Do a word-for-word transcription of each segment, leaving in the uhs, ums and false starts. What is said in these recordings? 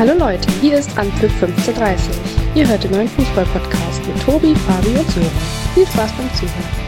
Hallo Leute, hier ist Anpfiff fünfzehn dreißig. Ihr hört den neuen Fußball-Podcast mit Tobi, Fabi und Sören. Viel Spaß beim Zuhören.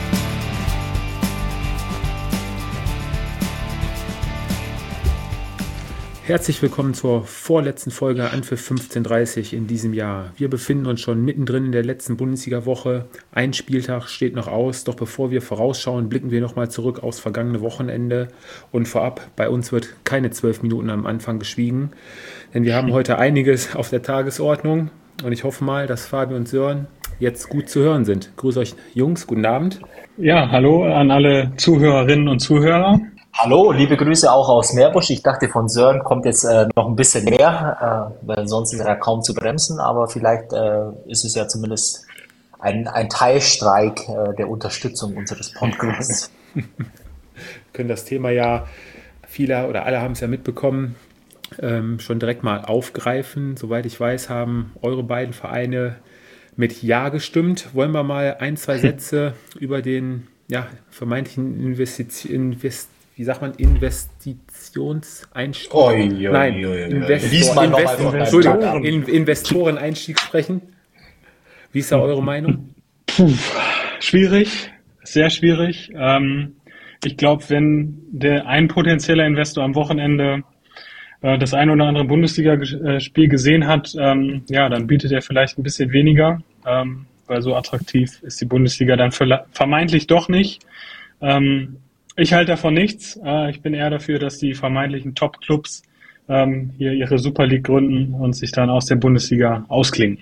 Herzlich willkommen zur vorletzten Folge Anpfiff fünfzehn dreißig in diesem Jahr. Wir befinden uns schon mittendrin in der letzten Bundesliga-Woche. Ein Spieltag steht noch aus, doch bevor wir vorausschauen, blicken wir nochmal zurück aufs vergangene Wochenende. Und vorab, bei uns wird keine zwölf Minuten am Anfang geschwiegen, denn wir haben heute einiges auf der Tagesordnung. Und ich hoffe mal, dass Fabi und Sören jetzt gut zu hören sind. Grüß euch Jungs, guten Abend. Ja, hallo an alle Zuhörerinnen und Zuhörer. Hallo, liebe Grüße auch aus Meerbusch. Ich dachte, von Sören kommt jetzt äh, noch ein bisschen mehr, äh, weil sonst ist er ja kaum zu bremsen, aber vielleicht äh, ist es ja zumindest ein, ein Teilstreik äh, der Unterstützung unseres Podcasts. Wir können das Thema ja, viele oder alle haben es ja mitbekommen, ähm, schon direkt mal aufgreifen. Soweit ich weiß, haben eure beiden Vereine mit Ja gestimmt. Wollen wir mal ein, zwei Sätze über den ja, vermeintlichen Investition, Invest wie sagt man, Investitionseinstieg? Oi, oi, Nein, oi, oi. Investor, Invest, Entschuldigung, in, Investoreneinstieg sprechen. Wie ist da eure Meinung? Puh, schwierig, sehr schwierig. Ähm, ich glaube, wenn der ein potenzieller Investor am Wochenende äh, das ein oder andere Bundesliga-Spiel gesehen hat, ähm, ja, dann bietet er vielleicht ein bisschen weniger, ähm, weil so attraktiv ist die Bundesliga dann vermeintlich doch nicht. Ähm, Ich halte davon nichts. Ich bin eher dafür, dass die vermeintlichen Top-Clubs ähm, hier ihre Super League gründen und sich dann aus der Bundesliga ausklingen.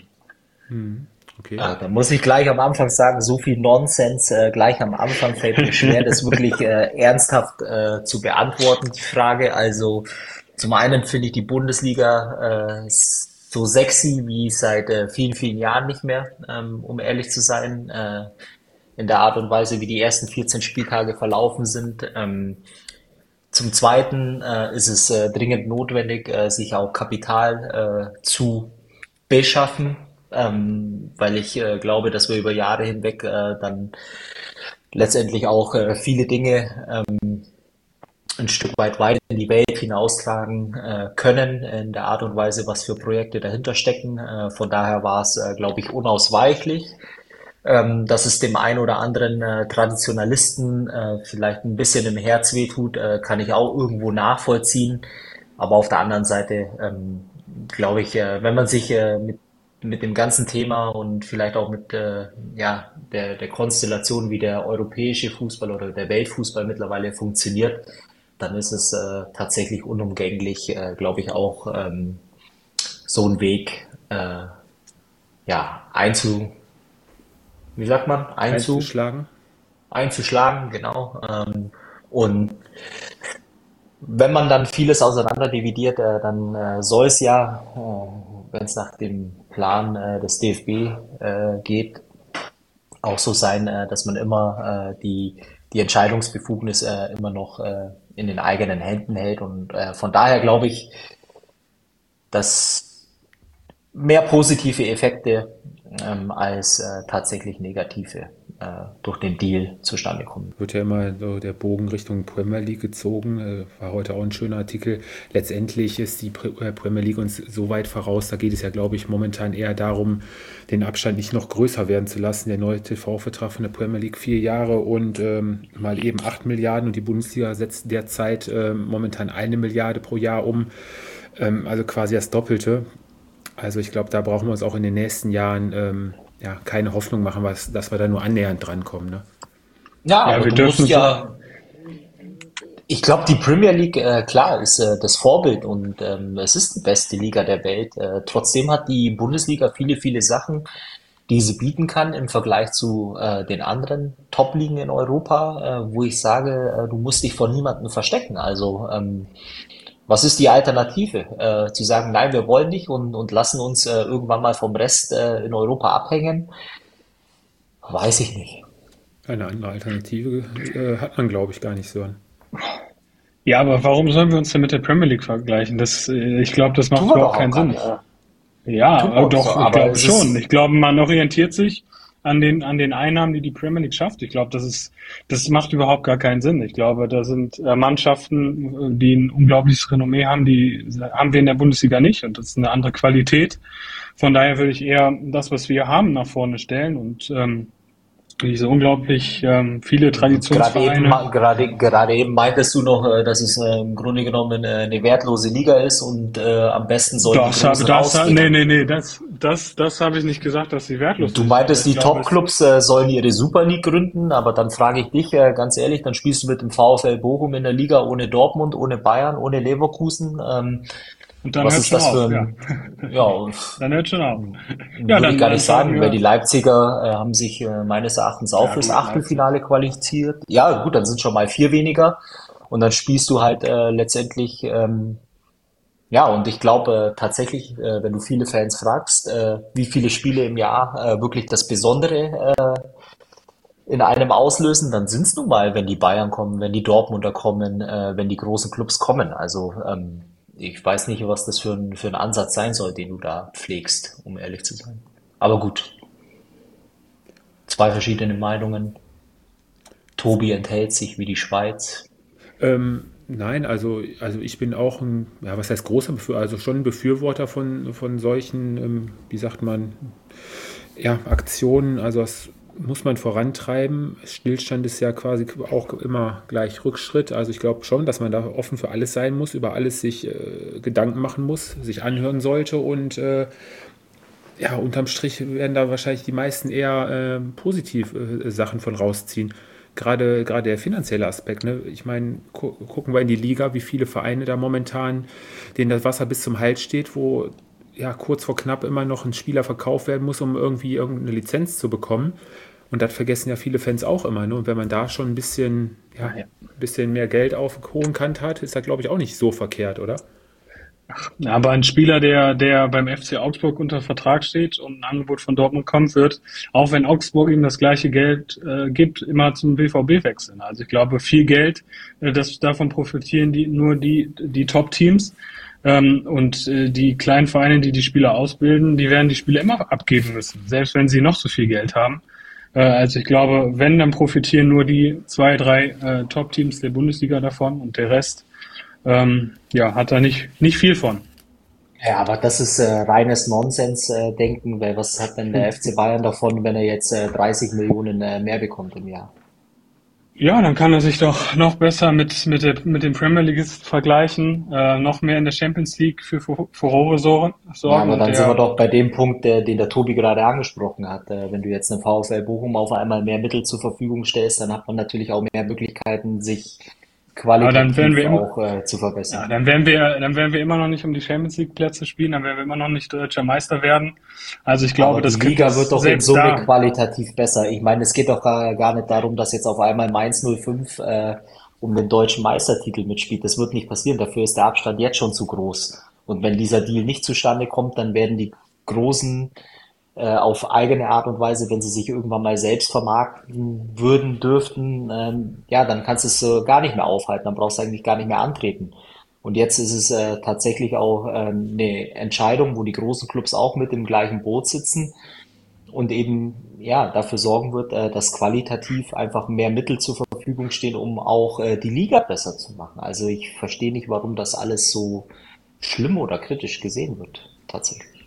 Okay. Ah, da muss ich gleich am Anfang sagen, so viel Nonsens äh, gleich am Anfang fällt mir schwer, das wirklich äh, ernsthaft äh, zu beantworten, die Frage. Also zum einen finde ich die Bundesliga äh, so sexy wie seit äh, vielen, vielen Jahren nicht mehr, ähm, um ehrlich zu sein. Äh, in der Art und Weise, wie die ersten vierzehn Spieltage verlaufen sind. Ähm, zum Zweiten äh, ist es äh, dringend notwendig, äh, sich auch Kapital äh, zu beschaffen, ähm, weil ich äh, glaube, dass wir über Jahre hinweg äh, dann letztendlich auch äh, viele Dinge ähm, ein Stück weit weit in die Welt hinaustragen äh, können, in der Art und Weise, was für Projekte dahinter stecken. Äh, von daher war es, äh, glaube ich, unausweichlich. Ähm, dass es dem einen oder anderen äh, Traditionalisten äh, vielleicht ein bisschen im Herz wehtut, äh, kann ich auch irgendwo nachvollziehen. Aber auf der anderen Seite ähm, glaube ich, äh, wenn man sich äh, mit mit dem ganzen Thema und vielleicht auch mit äh, ja der der Konstellation, wie der europäische Fußball oder der Weltfußball mittlerweile funktioniert, dann ist es äh, tatsächlich unumgänglich, äh, glaube ich auch ähm, so einen Weg äh, ja einzu Wie sagt man? Einzu Einzuschlagen. Einzuschlagen, genau. Ähm, und wenn man dann vieles auseinander dividiert, äh, dann äh, soll es ja, äh, wenn es nach dem Plan äh, des D F B äh, geht, auch so sein, äh, dass man immer äh, die, die Entscheidungsbefugnis äh, immer noch äh, in den eigenen Händen hält. Und äh, von daher glaube ich, dass mehr positive Effekte ähm, als äh, tatsächlich negative äh, durch den Deal zustande kommen. Wird ja immer so der Bogen Richtung Premier League gezogen, äh, war heute auch ein schöner Artikel. Letztendlich ist die Premier League uns so weit voraus, da geht es ja, glaube ich, momentan eher darum, den Abstand nicht noch größer werden zu lassen. Der neue T V-Vertrag von der Premier League vier Jahre und ähm, mal eben acht Milliarden und die Bundesliga setzt derzeit äh, momentan eine Milliarde pro Jahr um, ähm, also quasi das Doppelte. Also ich glaube, da brauchen wir uns auch in den nächsten Jahren ähm, ja, keine Hoffnung machen, was, dass wir da nur annähernd drankommen. Ne? Ja, Ja, aber wir du dürfen musst ja, ich glaube, die Premier League, äh, klar, ist äh, das Vorbild und ähm, es ist die beste Liga der Welt. Äh, trotzdem hat die Bundesliga viele, viele Sachen, die sie bieten kann im Vergleich zu äh, den anderen Top-Ligen in Europa, äh, wo ich sage, äh, du musst dich vor niemandem verstecken. Also ähm, was ist die Alternative? Äh, zu sagen, nein, wir wollen nicht und, und lassen uns äh, irgendwann mal vom Rest äh, in Europa abhängen? Weiß ich nicht. Eine andere Alternative äh, hat man, glaube ich, gar nicht so. Ja, aber warum sollen wir uns denn mit der Premier League vergleichen? Das, äh, ich glaube, das macht Tun wir überhaupt doch auch keinen gar Sinn. nicht. Ja, Tun wir äh, auch doch, so, ich aber glaube es schon. ist, Ich glaube, man orientiert sich an den, an den Einnahmen, die die Premier League schafft. Ich glaube, das ist, das macht überhaupt gar keinen Sinn. Ich glaube, da sind äh, Mannschaften, die ein unglaubliches Renommee haben, die haben wir in der Bundesliga nicht und das ist eine andere Qualität. Von daher würde ich eher das, was wir haben, nach vorne stellen und ähm, diese unglaublich ähm, viele Traditionsvereine. Gerade eben, gerade, gerade eben meintest du noch, äh, dass es äh, im Grunde genommen äh, eine wertlose Liga ist und äh, am besten soll das die Großen habe, das, rausgehen. Nee, nee, nee, das, das, das habe ich nicht gesagt, dass sie wertlos ist. Du meintest, die glaube, Top-Clubs äh, sollen ihre Super League gründen, aber dann frage ich dich äh, ganz ehrlich, dann spielst du mit dem VfL Bochum in der Liga ohne Dortmund, ohne Bayern, ohne Leverkusen. Ähm, Und dann was hört ist schon das auf, für ein, ja. ja, Dann hört schon auf. würde Ja, dann ich gar nicht sagen sagen, wir- weil die Leipziger äh, haben sich äh, meines Erachtens auch Ja, fürs gut, Achtelfinale qualifiziert. Ja, gut, dann sind schon mal vier weniger und dann spielst du halt äh, letztendlich, ähm, ja, und ich glaube äh, tatsächlich, äh, wenn du viele Fans fragst, äh, wie viele Spiele im Jahr äh, wirklich das Besondere äh, in einem auslösen, dann sind es nun mal, wenn die Bayern kommen, wenn die Dortmunder kommen, äh, wenn die großen Clubs kommen. Also ähm, ich weiß nicht, was das für ein, für ein Ansatz sein soll, den du da pflegst, um ehrlich zu sein. Aber gut, zwei verschiedene Meinungen. Tobi enthält sich wie die Schweiz. Ähm, nein, also, also ich bin auch ein, ja, was heißt großer Befürworter, also schon ein Befürworter von, von solchen, ähm, wie sagt man, ja, Aktionen. Also das muss man vorantreiben. Stillstand ist ja quasi auch immer gleich Rückschritt. Also ich glaube schon, dass man da offen für alles sein muss, über alles sich äh, Gedanken machen muss, sich anhören sollte und äh, ja, unterm Strich werden da wahrscheinlich die meisten eher äh, positiv äh, Sachen von rausziehen. Gerade, gerade der finanzielle Aspekt. Ne? Ich meine, gu gucken wir in die Liga, wie viele Vereine da momentan, denen das Wasser bis zum Hals steht, wo ja kurz vor knapp immer noch ein Spieler verkauft werden muss, um irgendwie irgendeine Lizenz zu bekommen. Und das vergessen ja viele Fans auch immer. Ne? Und wenn man da schon ein bisschen, ja, ein bisschen mehr Geld auf hohen Kant hat, ist das, glaube ich, auch nicht so verkehrt, oder? Ja, aber ein Spieler, der, der beim F C Augsburg unter Vertrag steht und ein Angebot von Dortmund kommt, wird, auch wenn Augsburg ihm das gleiche Geld äh, gibt, immer zum B V B wechseln. Also ich glaube, viel Geld, äh, das, davon profitieren die, nur die, die Top-Teams. Ähm, und äh, die kleinen Vereine, die die Spieler ausbilden, die werden die Spieler immer abgeben müssen, selbst wenn sie noch so viel Geld haben. Äh, also ich glaube, wenn, dann profitieren nur die zwei, drei äh, Top-Teams der Bundesliga davon und der Rest Ähm, ja, hat da nicht, nicht viel von. Ja, aber das ist äh, reines Nonsens-Denken, weil was hat denn der F C Bayern davon, wenn er jetzt äh, dreißig Millionen äh, mehr bekommt im Jahr? Ja, dann kann er sich doch noch besser mit, mit, der, mit dem Premier League vergleichen, äh, noch mehr in der Champions League für Fu- Furore sorgen. Ja, aber und dann der, sind wir doch bei dem Punkt, der, den der Tobi gerade angesprochen hat. Äh, wenn du jetzt einem VfL Bochum auf einmal mehr Mittel zur Verfügung stellst, dann hat man natürlich auch mehr Möglichkeiten, sich Aber dann werden qualitativ wir immer, auch äh, zu ja, verbessern. dann werden wir, dann werden wir immer noch nicht um die Champions League Plätze spielen, dann werden wir immer noch nicht deutscher Meister werden. Also ich glaube, Aber das die kriegt Liga das wird doch in selbst Summe da. qualitativ besser. Ich meine, es geht doch gar, gar nicht darum, dass jetzt auf einmal Mainz null fünf äh, um den deutschen Meistertitel mitspielt. Das wird nicht passieren. Dafür ist der Abstand jetzt schon zu groß. Und wenn dieser Deal nicht zustande kommt, dann werden die Großen äh, auf eigene Art und Weise, wenn sie sich irgendwann mal selbst vermarkten würden, dürften, ähm, ja, dann kannst du es äh, gar nicht mehr aufhalten. Dann brauchst du eigentlich gar nicht mehr antreten. Und jetzt ist es äh, tatsächlich auch äh, eine Entscheidung, wo die großen Clubs auch mit im gleichen Boot sitzen und eben ja dafür sorgen wird, äh, dass qualitativ einfach mehr Mittel zur Verfügung stehen, um auch äh, die Liga besser zu machen. Also ich verstehe nicht, warum das alles so schlimm oder kritisch gesehen wird, tatsächlich.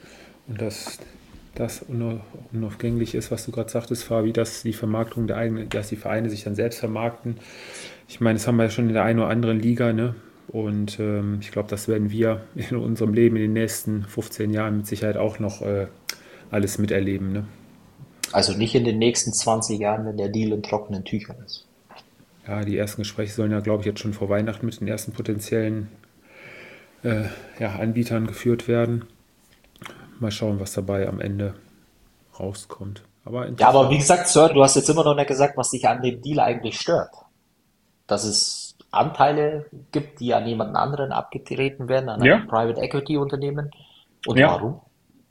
Und das, das unauf- unaufgänglich ist, was du gerade sagtest, Fabi, dass die Vermarktung der eigenen, dass die Vereine sich dann selbst vermarkten. Ich meine, das haben wir ja schon in der einen oder anderen Liga, ne? Und ähm, ich glaube, das werden wir in unserem Leben in den nächsten fünfzehn Jahren mit Sicherheit auch noch äh, alles miterleben, ne? Also nicht in den nächsten zwanzig Jahren, wenn der Deal in trockenen Tüchern ist. Ja, die ersten Gespräche sollen ja, glaube ich, jetzt schon vor Weihnachten mit den ersten potenziellen äh, ja, Anbietern geführt werden. Mal schauen, was dabei am Ende rauskommt. Aber Ja, aber wie interessant. gesagt, Sir, du hast jetzt immer noch nicht gesagt, was dich an dem Deal eigentlich stört. Dass es Anteile gibt, die an jemanden anderen abgetreten werden, an Ja, ein Private Equity Unternehmen. Und ja. warum?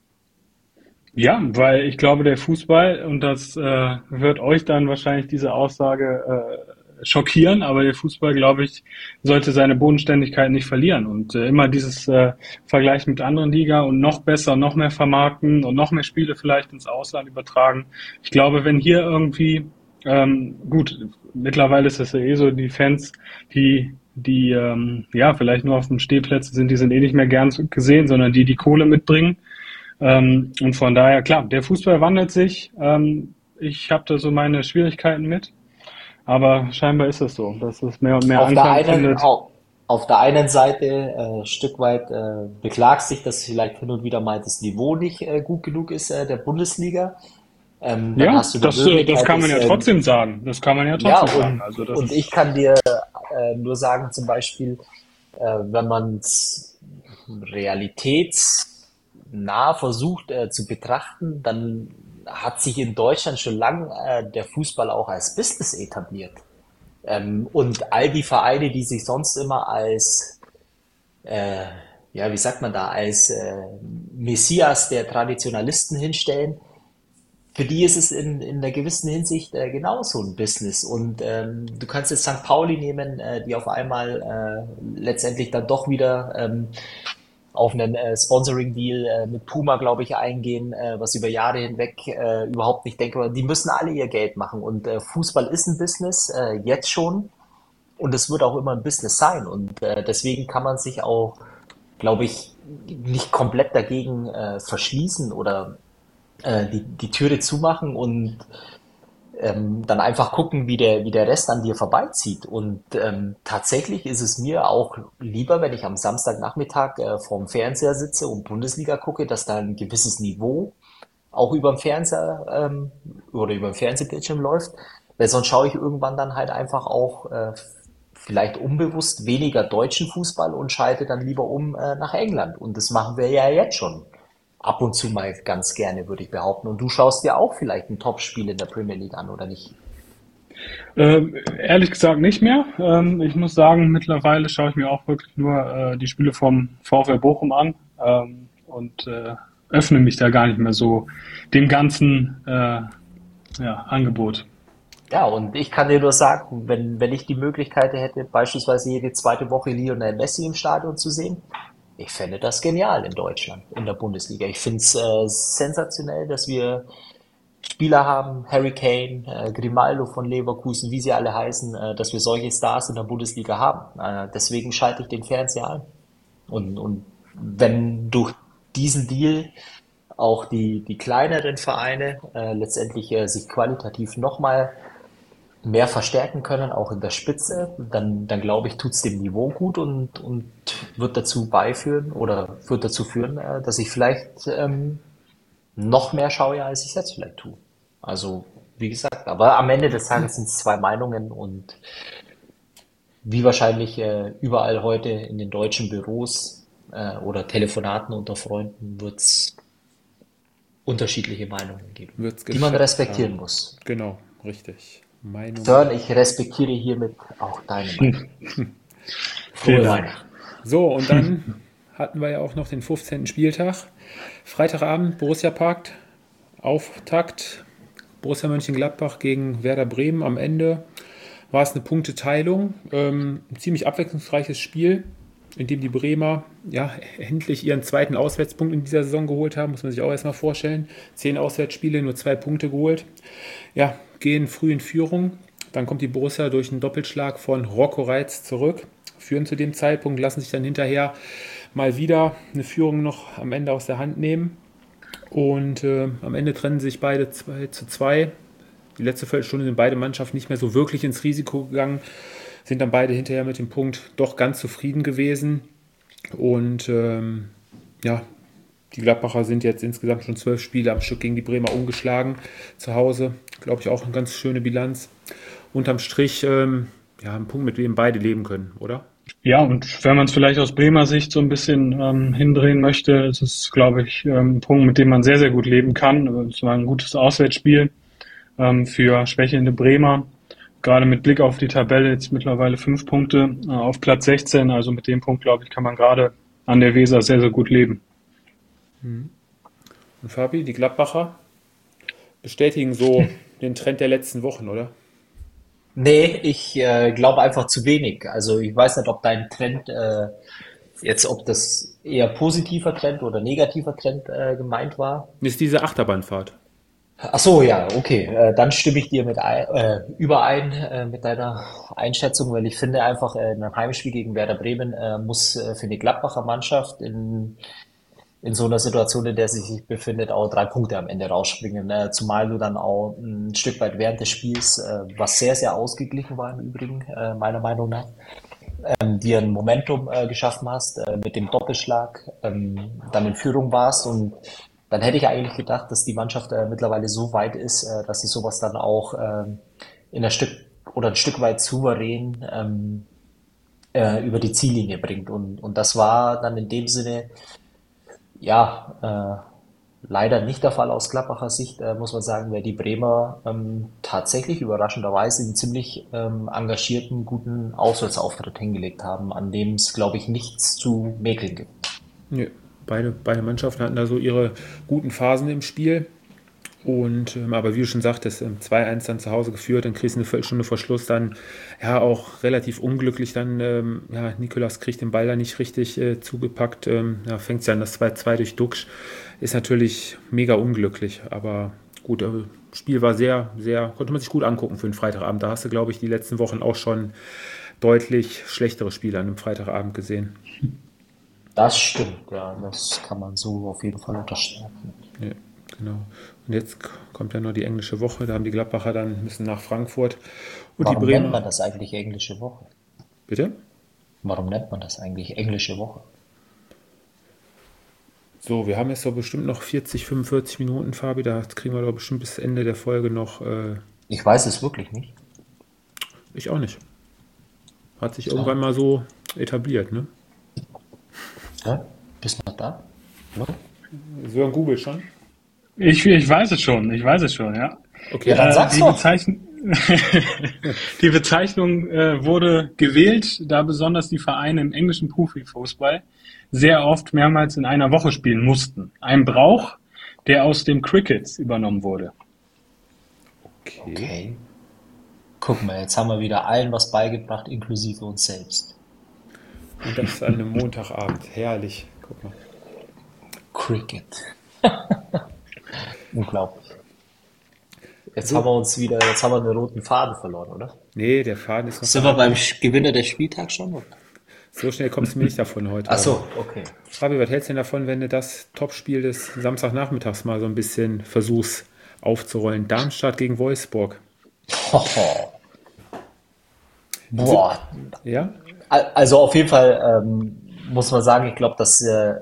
Ja, weil ich glaube, der Fußball, und das äh, wird euch dann wahrscheinlich diese Aussage schockieren, aber der Fußball, glaube ich, sollte seine Bodenständigkeit nicht verlieren und äh, immer dieses äh, Vergleich mit anderen Liga und noch besser, noch mehr vermarkten und noch mehr Spiele vielleicht ins Ausland übertragen. Ich glaube, wenn hier irgendwie, ähm, gut, mittlerweile ist es ja eh so, die Fans, die die ähm, ja vielleicht nur auf dem Stehplätzen sind, die sind eh nicht mehr gern gesehen, sondern die, die Kohle mitbringen. Ähm, und von daher, klar, der Fußball wandelt sich. Ähm, ich habe da so meine Schwierigkeiten mit. Aber scheinbar ist es so, dass es mehr und mehr Auf der Anklang einen, findet. auf, auf der einen Seite äh, Stück weit äh, beklagst sich, dass vielleicht hin und wieder mal das Niveau nicht äh, gut genug ist äh, der Bundesliga. Ähm, dann Ja, hast du die das, äh, das Möglichkeit, kann man es, ja ähm, trotzdem sagen. Das kann man ja ja, trotzdem sagen. und, Also das und ist, ich kann dir äh, nur sagen, zum Beispiel, äh, wenn man es realitätsnah versucht äh, zu betrachten, dann hat sich in Deutschland schon lange äh, der Fußball auch als Business etabliert. Ähm, und all die Vereine, die sich sonst immer als, äh, ja, wie sagt man da, als äh, Messias der Traditionalisten hinstellen, für die ist es in, in einer gewissen Hinsicht äh, genauso ein Business. Und ähm, du kannst jetzt Sankt Pauli nehmen, äh, die auf einmal äh, letztendlich dann doch wieder ähm, auf einen äh, Sponsoring-Deal äh, mit Puma, glaube ich, eingehen, äh, was über Jahre hinweg äh, überhaupt nicht denkbar war. Die müssen alle ihr Geld machen. Und äh, Fußball ist ein Business, äh, jetzt schon. Und es wird auch immer ein Business sein. Und äh, deswegen kann man sich auch, glaube ich, nicht komplett dagegen äh, verschließen oder äh, die, die Türe zumachen und ähm, dann einfach gucken, wie der, wie der Rest an dir vorbeizieht. Und ähm, tatsächlich ist es mir auch lieber, wenn ich am Samstagnachmittag äh, vorm Fernseher sitze und Bundesliga gucke, dass da ein gewisses Niveau auch über dem Fernseher ähm, oder über dem Fernsehbildschirm läuft, weil sonst schaue ich irgendwann dann halt einfach auch äh, vielleicht unbewusst weniger deutschen Fußball und schalte dann lieber um äh, nach England. Und das machen wir ja jetzt schon ab und zu mal ganz gerne, würde ich behaupten. Und du schaust dir auch vielleicht ein Topspiel in der Premier League an, oder nicht? ähm, ehrlich gesagt nicht mehr. Ähm, ich muss sagen, mittlerweile schaue ich mir auch wirklich nur äh, die Spiele vom VfL Bochum an ähm, und äh, öffne mich da gar nicht mehr so dem ganzen äh, ja, Angebot. Ja, und ich kann dir nur sagen, wenn, wenn ich die Möglichkeit hätte, beispielsweise jede zweite Woche Lionel Messi im Stadion zu sehen, ich fände das genial in Deutschland, in der Bundesliga. Ich finde es äh, sensationell, dass wir Spieler haben, Harry Kane, äh, Grimaldo von Leverkusen, wie sie alle heißen, äh, dass wir solche Stars in der Bundesliga haben. Äh, deswegen schalte ich den Fernseher an. Und, und wenn durch diesen Deal auch die, die kleineren Vereine äh, letztendlich äh, sich qualitativ nochmal mehr verstärken können, auch in der Spitze, dann, dann glaube ich, tut's dem Niveau gut und, und wird dazu beiführen oder wird dazu führen, äh, dass ich vielleicht ähm, noch mehr schaue, als ich jetzt vielleicht tue. Also, wie gesagt, aber am Ende des Tages sind es zwei Meinungen und wie wahrscheinlich äh, überall heute in den deutschen Büros äh, oder Telefonaten unter Freunden wird's unterschiedliche Meinungen geben, Wird's die man geschätzt respektieren haben. muss. Genau, richtig. Meinung. Sören, ich respektiere hiermit auch deine Meinung. Frohe Vielen Dank. Weihnachten. So, und dann hatten wir ja auch noch den fünfzehnten Spieltag. Freitagabend, Borussia Park, Auftakt. Borussia Mönchengladbach gegen Werder Bremen. Am Ende war es eine Punkteteilung. Ähm, ein ziemlich abwechslungsreiches Spiel, in dem die Bremer ja endlich ihren zweiten Auswärtspunkt in dieser Saison geholt haben. Muss man sich auch erstmal vorstellen. Zehn Auswärtsspiele, nur zwei Punkte geholt. Ja, gehen früh in Führung. Dann kommt die Borussia durch einen Doppelschlag von Rocco Reitz zurück. Führen zu dem Zeitpunkt, lassen sich dann hinterher mal wieder eine Führung noch am Ende aus der Hand nehmen. Und äh, am Ende trennen sich beide zwei zu zwei. Die letzte Viertelstunde sind beide Mannschaften nicht mehr so wirklich ins Risiko gegangen, sind dann beide hinterher mit dem Punkt doch ganz zufrieden gewesen. Und ähm, ja, die Gladbacher sind jetzt insgesamt schon zwölf Spiele am Stück gegen die Bremer umgeschlagen. Zu Hause, glaube ich, auch eine ganz schöne Bilanz. Unterm Strich ähm, ja, ein Punkt, mit dem beide leben können, oder? Ja, und wenn man es vielleicht aus Bremer Sicht so ein bisschen ähm, hindrehen möchte, ist es, glaube ich, ähm, ein Punkt, mit dem man sehr, sehr gut leben kann. Es war ein gutes Auswärtsspiel ähm, für schwächelnde Bremer. Gerade mit Blick auf die Tabelle jetzt mittlerweile fünf Punkte äh, auf Platz sechzehn. Also mit dem Punkt, glaube ich, kann man gerade an der Weser sehr, sehr gut leben. Und Fabi, die Gladbacher bestätigen so den Trend der letzten Wochen, oder? Nee, ich äh, glaube einfach zu wenig. Also ich weiß nicht, ob dein Trend äh, jetzt, ob das eher positiver Trend oder negativer Trend äh, gemeint war. Ist diese Achterbahnfahrt. Ach so, ja, okay. Äh, dann stimme ich dir mit ein, äh, überein äh, mit deiner Einschätzung, weil ich finde einfach, äh, in einem Heimspiel gegen Werder Bremen äh, muss äh, für die Gladbacher Mannschaft in, in so einer Situation, in der sie sich befindet, auch drei Punkte am Ende rausspringen. Äh, zumal du dann auch ein Stück weit während des Spiels, äh, was sehr, sehr ausgeglichen war im Übrigen, äh, meiner Meinung nach, ähm, dir ein Momentum äh, geschaffen hast äh, mit dem Doppelschlag, ähm, dann in Führung warst und dann hätte ich eigentlich gedacht, dass die Mannschaft äh, mittlerweile so weit ist, äh, dass sie sowas dann auch ähm, in ein Stück oder ein Stück weit souverän ähm, äh, über die Ziellinie bringt. Und, und das war dann in dem Sinne, ja, äh, leider nicht der Fall aus Gladbacher Sicht, äh, muss man sagen, weil die Bremer ähm, tatsächlich überraschenderweise einen ziemlich ähm, engagierten, guten Auswärtsauftritt hingelegt haben, an dem es, glaube ich, nichts zu mäkeln gibt. Ja, beide, beide Mannschaften hatten da so ihre guten Phasen im Spiel. Und ähm, aber wie du schon sagtest, ähm, zwei eins dann zu Hause geführt, dann kriegst du eine Viertelstunde vor Schluss dann ja auch relativ unglücklich dann, ähm, ja, Nikolas kriegt den Ball da nicht richtig äh, zugepackt, ähm, ja, fängt dann das zwei zwei durch Duxch, ist natürlich mega unglücklich, aber gut, äh, Spiel war sehr, sehr, konnte man sich gut angucken für den Freitagabend, da hast du, glaube ich, die letzten Wochen auch schon deutlich schlechtere Spiele an einem Freitagabend gesehen. Das stimmt, ja, das kann man so auf jeden Fall unterstreichen. Ja, genau. Und jetzt kommt ja noch die englische Woche, da haben die Gladbacher dann müssen nach Frankfurt. Und Warum die Bremer, nennt man das eigentlich englische Woche? bitte? Warum nennt man das eigentlich englische Woche? So, wir haben jetzt so bestimmt noch vierzig, fünfundvierzig Minuten, Fabi, da kriegen wir doch bestimmt bis Ende der Folge noch, äh, Ich weiß es wirklich nicht. ich auch nicht. Hat sich Ja. irgendwann mal so etabliert, ne? Ja? Bist du noch da? Ja? Sören Google schon? Ich, ich weiß es schon, ich weiß es schon, ja. Okay, Ja, dann Äh, sag's die, doch. Bezeichn die Bezeichnung äh, wurde gewählt, da besonders die Vereine im englischen Profifußball sehr oft mehrmals in einer Woche spielen mussten. Ein Brauch, der aus dem Cricket übernommen wurde. okay. Okay. Guck mal, jetzt haben wir wieder allen was beigebracht, inklusive uns selbst. Und das an einem Montagabend, herrlich. Guck mal. Cricket. Unglaublich. Jetzt So. haben wir uns wieder, jetzt haben wir einen roten Faden verloren, oder? Nee, der Faden ist noch Sind wir beim Gewinner des Spieltags schon? Oder? so schnell kommst du mir nicht davon heute. Ach so, okay. Fabi, was hältst du denn davon, wenn du das Topspiel des Samstagnachmittags mal so ein bisschen versuchst aufzurollen? Darmstadt gegen Wolfsburg. Hoho. Boah. Ja? Al- Also auf jeden Fall ähm, muss man sagen, ich glaube, dass äh,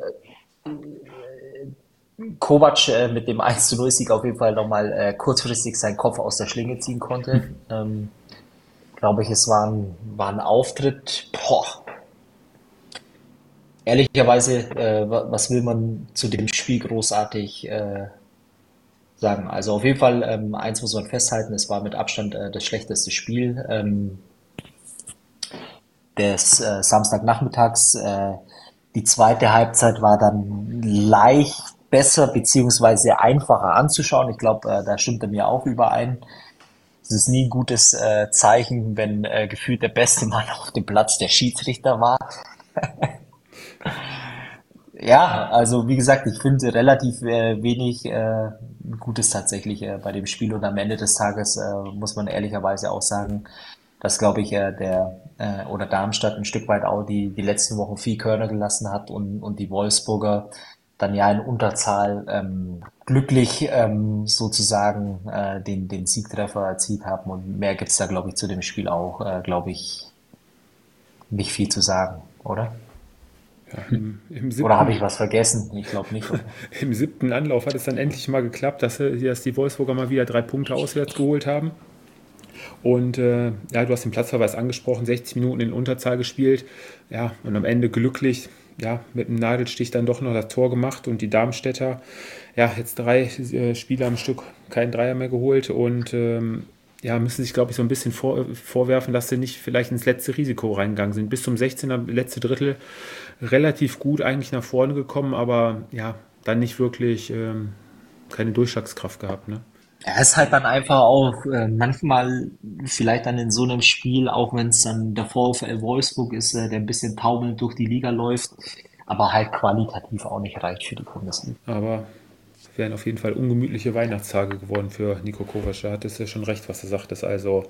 Kovac äh, mit dem eins zu null Sieg auf jeden Fall nochmal äh, kurzfristig seinen Kopf aus der Schlinge ziehen konnte. Ähm, glaube ich, es war ein, war ein Auftritt. Boah. Ehrlicherweise, äh, wa- was will man zu dem Spiel großartig äh, sagen? Also auf jeden Fall, ähm, eins muss man festhalten, es war mit Abstand äh, das schlechteste Spiel ähm, des äh, Samstagnachmittags. Äh, die zweite Halbzeit war dann leicht besser beziehungsweise einfacher anzuschauen. Ich glaube, äh, da stimmt er mir auch überein. Es ist nie ein gutes äh, Zeichen, wenn äh, gefühlt der beste Mann auf dem Platz der Schiedsrichter war. Ja, also wie gesagt, ich finde relativ äh, wenig äh, Gutes tatsächlich äh, bei dem Spiel und am Ende des Tages äh, muss man ehrlicherweise auch sagen, dass glaube ich äh, der äh, oder Darmstadt ein Stück weit auch die die letzten Wochen viel Körner gelassen hat und und die Wolfsburger dann ja in Unterzahl ähm, glücklich ähm, sozusagen äh, den den Siegtreffer erzielt haben und mehr gibt's da glaube ich zu dem Spiel auch äh, glaube ich nicht viel zu sagen, oder? Ja, im, im, Oder habe ich siebten, was vergessen? Ich glaube nicht. Oder? im siebten Anlauf hat es dann endlich mal geklappt, dass, sie- dass die Wolfsburger mal wieder drei Punkte auswärts geholt haben. Und äh, ja, du hast den Platzverweis angesprochen, sechzig Minuten in Unterzahl gespielt. Ja, und am Ende glücklich, ja, mit einem Nadelstich dann doch noch das Tor gemacht und die Darmstädter, ja, jetzt drei äh, Spiele am Stück, keinen Dreier mehr geholt und ähm, ja, müssen sich, glaube ich, so ein bisschen vor, vorwerfen, dass sie nicht vielleicht ins letzte Risiko reingegangen sind. Bis zum sechzehner, letzte Drittel, relativ gut eigentlich nach vorne gekommen, aber ja, dann nicht wirklich ähm, keine Durchschlagskraft gehabt, ne? Er ist halt dann einfach auch äh, manchmal vielleicht dann in so einem Spiel, auch wenn es dann der VfL Wolfsburg ist, äh, der ein bisschen taumelnd durch die Liga läuft, aber halt qualitativ auch nicht reicht für die Bundesliga. Aber es wären auf jeden Fall ungemütliche Weihnachtstage geworden für Niko Kovac. Da hat es ja schon recht, was er sagt. Das ist also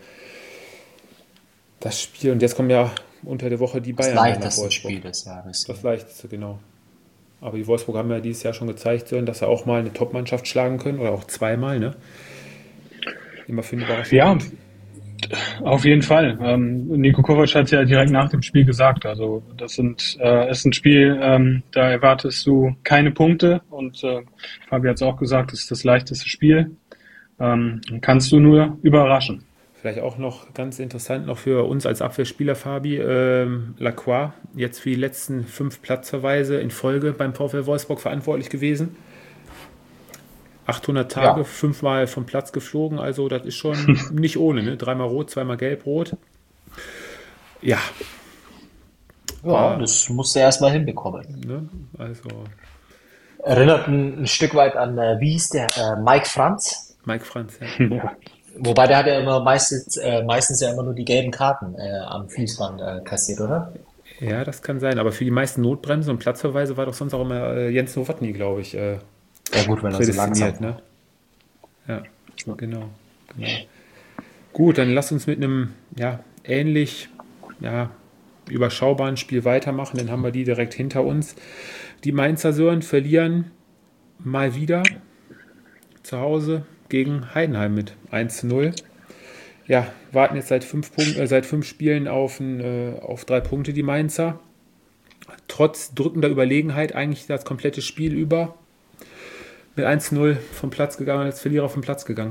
das Spiel. Und jetzt kommen ja unter der Woche die Das Bayern rein nach leichteste Wolfsburg. Spiel des Jahres. Das leichteste, genau. Aber die Wolfsburg haben ja dieses Jahr schon gezeigt, dass sie auch mal eine Top-Mannschaft schlagen können oder auch zweimal, ne? Immer für eine Überraschung. Ja, auf jeden Fall. Ähm, Niko Kovac hat ja direkt nach dem Spiel gesagt, also das sind, äh, ist ein Spiel, ähm, da erwartest du keine Punkte und äh, Fabi hat es auch gesagt, das ist das leichteste Spiel. Ähm, kannst du nur überraschen. Vielleicht auch noch ganz interessant noch für uns als Abwehrspieler, Fabi, ähm, Lacroix, jetzt für die letzten fünf Platzverweise in Folge beim VfL Wolfsburg verantwortlich gewesen. achthundert Tage, Ja, fünfmal vom Platz geflogen, also das ist schon nicht ohne, ne? Dreimal rot, zweimal gelb-rot. Ja, ja, war, das musst du erstmal hinbekommen. ne? Also Erinnert ein, ein Stück weit an, äh, wie hieß der, äh, Mike Franz? Mike Franz, ja. Ja. Wobei der hat ja immer meistens, äh, meistens ja immer nur die gelben Karten äh, am Fließband äh, kassiert, oder? Ja, das kann sein, aber für die meisten Notbremsen und Platzverweise war doch sonst auch immer äh, Jens Nowotny, glaube ich, äh, Ja gut, wenn er so langsam prädestiniert, ne? Ja, genau, genau. Gut, dann lass uns mit einem ja, ähnlich ja, überschaubaren Spiel weitermachen. Dann haben wir die direkt hinter uns. Die Mainzer Sören verlieren mal wieder zu Hause gegen Heidenheim mit eins zu null. Ja, warten jetzt seit fünf, Punkten, äh, seit fünf Spielen auf, ein, äh, auf drei Punkte die Mainzer. Trotz drückender Überlegenheit eigentlich das komplette Spiel über. Mit eins zu null vom Platz gegangen, als Verlierer vom Platz gegangen.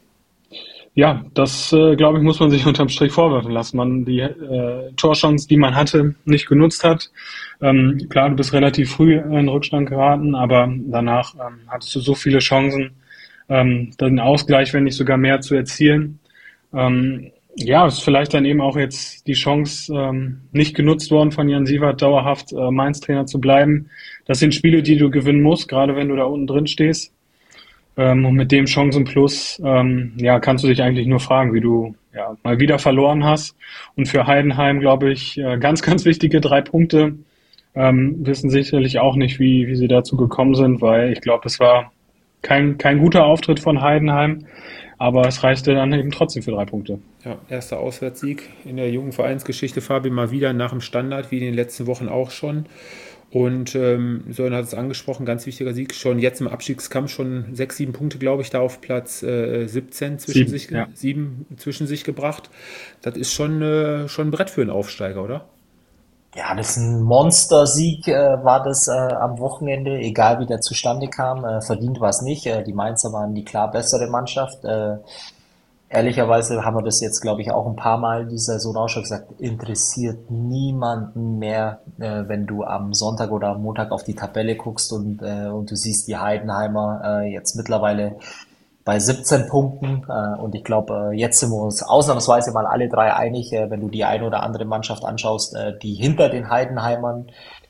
Ja, das, äh, glaube ich, muss man sich unterm Strich vorwerfen lassen. Man die äh, Torchance, die man hatte, nicht genutzt hat. Ähm, klar, du bist relativ früh in Rückstand geraten, aber danach ähm, hattest du so viele Chancen, ähm, den Ausgleich, wenn nicht sogar mehr, zu erzielen. Ähm, ja, ist vielleicht dann eben auch jetzt die Chance ähm, nicht genutzt worden von Jan Siewert, dauerhaft äh, Mainz-Trainer zu bleiben. Das sind Spiele, die du gewinnen musst, gerade wenn du da unten drin stehst. Ähm, und mit dem Chancenplus, ähm, ja, kannst du dich eigentlich nur fragen, wie du ja mal wieder verloren hast. Und für Heidenheim, glaube ich, äh, ganz, ganz wichtige drei Punkte. Ähm, wissen sicherlich auch nicht, wie, wie sie dazu gekommen sind, weil ich glaube, es war kein, kein guter Auftritt von Heidenheim, aber es reichte dann eben trotzdem für drei Punkte. Ja, erster Auswärtssieg in der jungen Vereinsgeschichte, Fabi, mal wieder nach dem Standard, wie in den letzten Wochen auch schon. Und ähm, Sören hat es angesprochen, ganz wichtiger Sieg, schon jetzt im Abstiegskampf schon sechs, sieben Punkte, glaube ich, da auf Platz äh, siebzehn zwischen Sieben, sich, ja. sieben zwischen sich gebracht. Das ist schon, äh, schon ein Brett für einen Aufsteiger, oder? Ja, das ist ein Monstersieg, äh, war das äh, am Wochenende, egal wie der zustande kam. Äh, verdient war es nicht. Äh, die Mainzer waren die klar bessere Mannschaft. Äh, ehrlicherweise haben wir das jetzt, glaube ich, auch ein paar Mal in dieser Saison auch schon gesagt, interessiert niemanden mehr, äh, wenn du am Sonntag oder am Montag auf die Tabelle guckst und, äh, und du siehst die Heidenheimer äh, jetzt mittlerweile bei siebzehn Punkten. Äh, und ich glaube, äh, jetzt sind wir uns ausnahmsweise mal alle drei einig, äh, wenn du die eine oder andere Mannschaft anschaust, äh, die hinter den Heidenheimern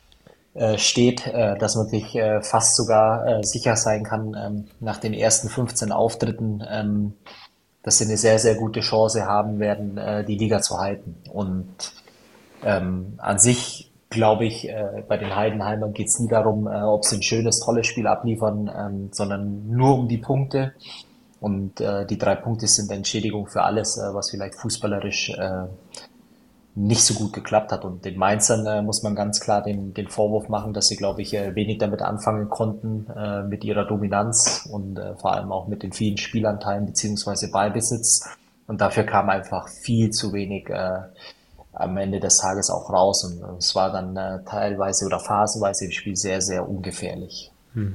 äh, steht, äh, dass man sich äh, fast sogar äh, sicher sein kann, ähm, nach den ersten fünfzehn Auftritten, ähm, dass sie eine sehr, sehr gute Chance haben werden, äh, die Liga zu halten. Und ähm, an sich glaube ich, äh, bei den Heidenheimern geht es nie darum, äh, ob sie ein schönes, tolles Spiel abliefern, ähm, sondern nur um die Punkte. Und äh, die drei Punkte sind Entschädigung für alles, äh, was vielleicht fußballerisch äh, nicht so gut geklappt hat. Und den Mainzern äh, muss man ganz klar den, den Vorwurf machen, dass sie, glaube ich, äh, wenig damit anfangen konnten, äh, mit ihrer Dominanz und äh, vor allem auch mit den vielen Spielanteilen beziehungsweise Ballbesitz. Und dafür kam einfach viel zu wenig äh, am Ende des Tages auch raus. Und äh, es war dann äh, teilweise oder phasenweise im Spiel sehr, sehr ungefährlich.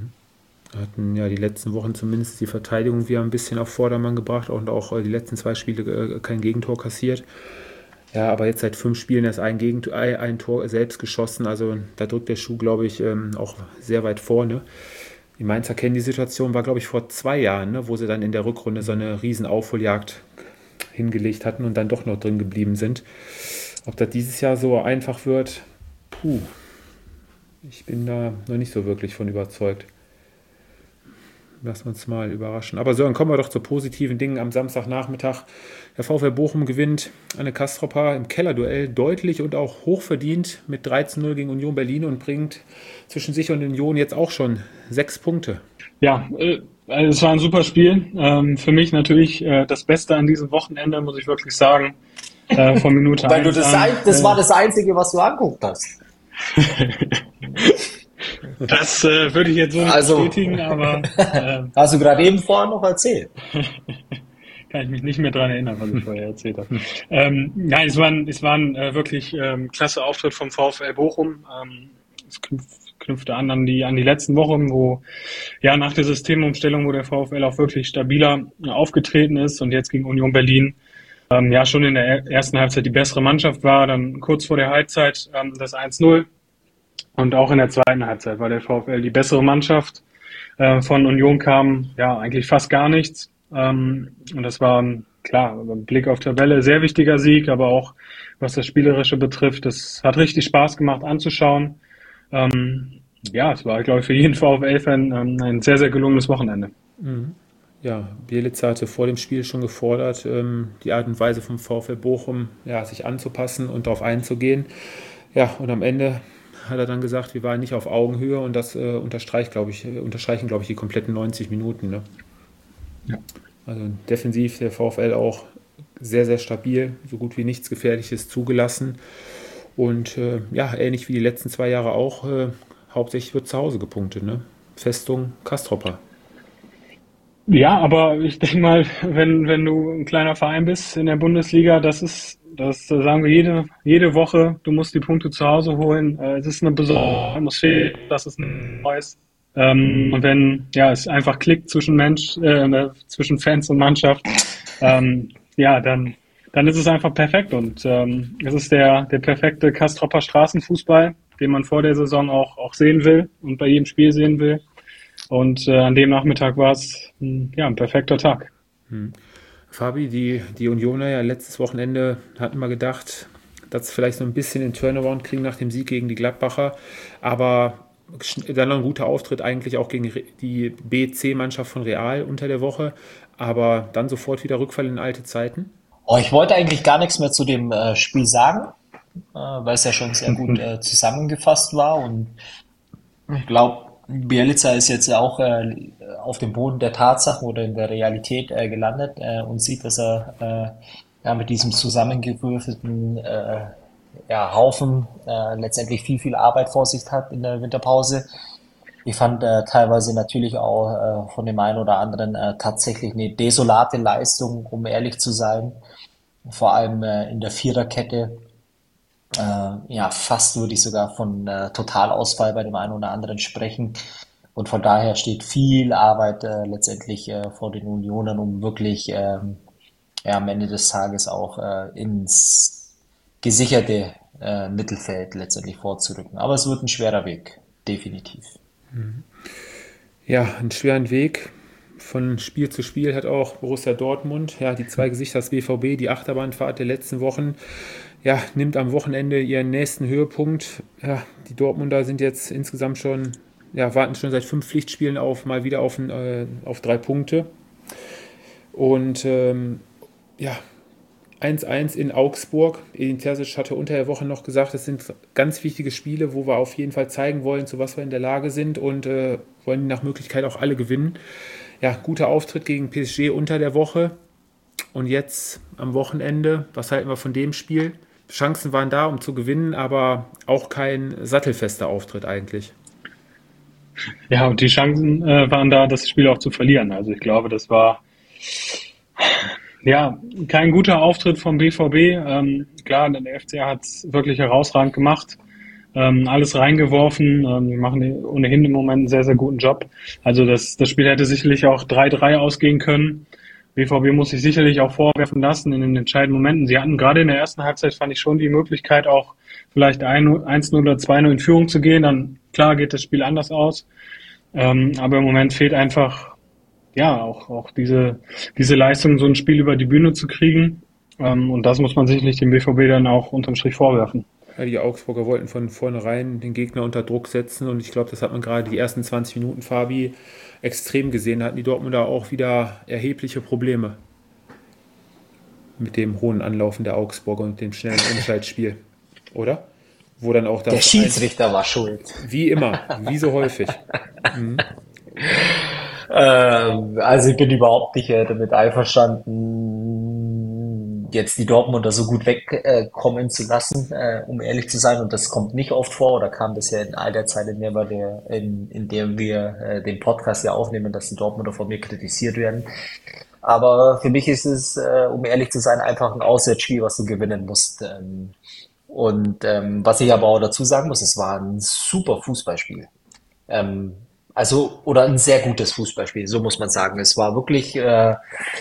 Hatten ja die letzten Wochen zumindest die Verteidigung wieder ein bisschen auf Vordermann gebracht und auch äh, die letzten zwei Spiele äh, kein Gegentor kassiert. Ja, aber jetzt seit fünf Spielen erst ein, Gegentor, ein Tor selbst geschossen. Also da drückt der Schuh, glaube ich, ähm, auch sehr weit vorne. Die Mainzer kennen die Situation, war, glaube ich, vor zwei Jahren, ne, wo sie dann in der Rückrunde so eine riesen Aufholjagd hingelegt hatten und dann doch noch drin geblieben sind. Ob das dieses Jahr so einfach wird, puh, ich bin da noch nicht so wirklich von überzeugt. lassen wir uns mal überraschen. Aber so, dann kommen wir doch zu positiven Dingen am Samstagnachmittag. Der VfL Bochum gewinnt Anne Kastropper im Kellerduell deutlich und auch hochverdient mit drei zu null gegen Union Berlin und bringt zwischen sich und Union jetzt auch schon sechs Punkte. Ja, äh, es war ein super Spiel. Ähm, für mich natürlich äh, das Beste an diesem Wochenende, muss ich wirklich sagen. Äh, von Minute Weil du das, an, ein, das äh, war das Einzige, was du angeguckt hast. Das äh, würde ich jetzt so nicht Also, bestätigen, aber äh, hast du gerade eben vorher noch erzählt. kann ich mich nicht mehr dran erinnern, was ich vorher erzählt habe. Ähm, nein, es war ein, es war ein äh, wirklich ähm, klasse Auftritt vom VfL Bochum. Ähm, es knüpft, knüpfte an an die, an die letzten Wochen, wo ja nach der Systemumstellung, wo der VfL auch wirklich stabiler äh, aufgetreten ist und jetzt gegen Union Berlin ähm, ja schon in der ersten Halbzeit die bessere Mannschaft war, dann kurz vor der Halbzeit ähm, das eins null und auch in der zweiten Halbzeit war der VfL die bessere Mannschaft. Äh, von Union kam ja eigentlich fast gar nichts. Ähm, und das war, klar, mit Blick auf Tabelle, sehr wichtiger Sieg, aber auch was das Spielerische betrifft, das hat richtig Spaß gemacht anzuschauen. Ähm, ja, es war, glaube ich, für jeden VfL-Fan ähm, ein sehr, sehr gelungenes Wochenende. Mhm. Ja, Bielitzer hatte vor dem Spiel schon gefordert, ähm, die Art und Weise vom VfL Bochum ja, sich anzupassen und darauf einzugehen. Ja, und am Ende hat er dann gesagt, wir waren nicht auf Augenhöhe und das äh, unterstreicht, glaube ich, äh, unterstreichen, glaube ich, die kompletten neunzig Minuten. Ne? Ja. Also defensiv der VfL auch sehr, sehr stabil, so gut wie nichts Gefährliches zugelassen. Und äh, ja, ähnlich wie die letzten zwei Jahre auch, äh, hauptsächlich wird zu Hause gepunktet. Ne? Festung Kastropper. Ja, aber ich denke mal, wenn, wenn du ein kleiner Verein bist in der Bundesliga, das ist, das sagen wir jede, jede Woche, du musst die Punkte zu Hause holen. Äh, es ist eine besondere Atmosphäre, das ist ein neues. Ähm, und wenn ja es einfach klickt zwischen Mensch, äh, zwischen Fans und Mannschaft, ähm, ja, dann dann ist es einfach perfekt und ähm, es ist der der perfekte Kastropper Straßenfußball, den man vor der Saison auch auch sehen will und bei jedem Spiel sehen will. Und äh, an dem Nachmittag war es ja ein perfekter Tag. Hm. Fabi, die die Unioner ja letztes Wochenende hatten wir gedacht, dass sie vielleicht so ein bisschen den Turnaround kriegen nach dem Sieg gegen die Gladbacher, aber dann noch ein guter Auftritt eigentlich auch gegen die B C-Mannschaft von Real unter der Woche, aber dann sofort wieder Rückfall in alte Zeiten. Oh, ich wollte eigentlich gar nichts mehr zu dem äh, Spiel sagen, äh, weil es ja schon sehr gut äh, zusammengefasst war und ich glaube, Bielitzer ist jetzt auch äh, auf dem Boden der Tatsachen oder in der Realität äh, gelandet äh, und sieht, dass er äh, ja, mit diesem zusammengewürfelten äh, ja, Haufen äh, letztendlich viel, viel Arbeit vor sich hat in der Winterpause. Ich fand äh, teilweise natürlich auch äh, von dem einen oder anderen äh, tatsächlich eine desolate Leistung, um ehrlich zu sein. Vor allem äh, in der Viererkette. Äh, ja, fast würde ich sogar von äh, Totalausfall bei dem einen oder anderen sprechen. Und von daher steht viel Arbeit äh, letztendlich äh, vor den Unionern, um wirklich ähm, ja, am Ende des Tages auch äh, ins gesicherte äh, Mittelfeld letztendlich vorzurücken. Aber es wird ein schwerer Weg, definitiv. Ja, einen schweren Weg. Von Spiel zu Spiel hat auch Borussia Dortmund, ja, die zwei Gesichter des B V B, die Achterbahnfahrt der letzten Wochen, ja, nimmt am Wochenende ihren nächsten Höhepunkt. Ja, die Dortmunder sind jetzt insgesamt schon, ja, warten schon seit fünf Pflichtspielen auf mal wieder auf, äh, auf drei Punkte. Und ähm, ja, eins eins in Augsburg. Edin Terzic hatte unter der Woche noch gesagt, es sind ganz wichtige Spiele, wo wir auf jeden Fall zeigen wollen, zu was wir in der Lage sind und äh, wollen nach Möglichkeit auch alle gewinnen. Ja, guter Auftritt gegen P S G unter der Woche und jetzt am Wochenende, was halten wir von dem Spiel? Chancen waren da, um zu gewinnen, aber auch kein sattelfester Auftritt eigentlich. Ja, und die Chancen äh, waren da, das Spiel auch zu verlieren. Also ich glaube, das war ja kein guter Auftritt vom B V B. Ähm, klar, der F C hat es wirklich herausragend gemacht. Ähm, alles reingeworfen, ähm, die machen ohnehin im Moment einen sehr, sehr guten Job. Also das, das Spiel hätte sicherlich auch drei drei ausgehen können. B V B muss sich sicherlich auch vorwerfen lassen in den entscheidenden Momenten. Sie hatten gerade in der ersten Halbzeit, fand ich schon die Möglichkeit, auch vielleicht eins null oder zwei null in Führung zu gehen. Dann, klar, geht das Spiel anders aus. Ähm, aber im Moment fehlt einfach, ja, auch, auch diese, diese Leistung, so ein Spiel über die Bühne zu kriegen. Ähm, und das muss man sicherlich dem B V B dann auch unterm Strich vorwerfen. Ja, die Augsburger wollten von vornherein den Gegner unter Druck setzen und ich glaube, das hat man gerade die ersten zwanzig Minuten, Fabi, extrem gesehen. Da hatten die Dortmunder auch wieder erhebliche Probleme mit dem hohen Anlaufen der Augsburger und dem schnellen Umschaltspiel, oder? Wo dann auch das Der Schiedsrichter war schuld. Wie immer, wie so häufig. Mhm. Ähm, also ich bin überhaupt nicht äh, damit einverstanden, jetzt die Dortmunder so gut wegkommen äh, zu lassen, äh, um ehrlich zu sein. Und das kommt nicht oft vor, oder kam das ja in all der Zeit, in der wir, der, in, in der wir äh, den Podcast ja aufnehmen, dass die Dortmunder von mir kritisiert werden. Aber für mich ist es, äh, um ehrlich zu sein, einfach ein Auswärtsspiel, was du gewinnen musst. Ähm, und ähm, was ich aber auch dazu sagen muss, es war ein super Fußballspiel. Ähm, also, oder ein sehr gutes Fußballspiel, so muss man sagen. Es war wirklich äh,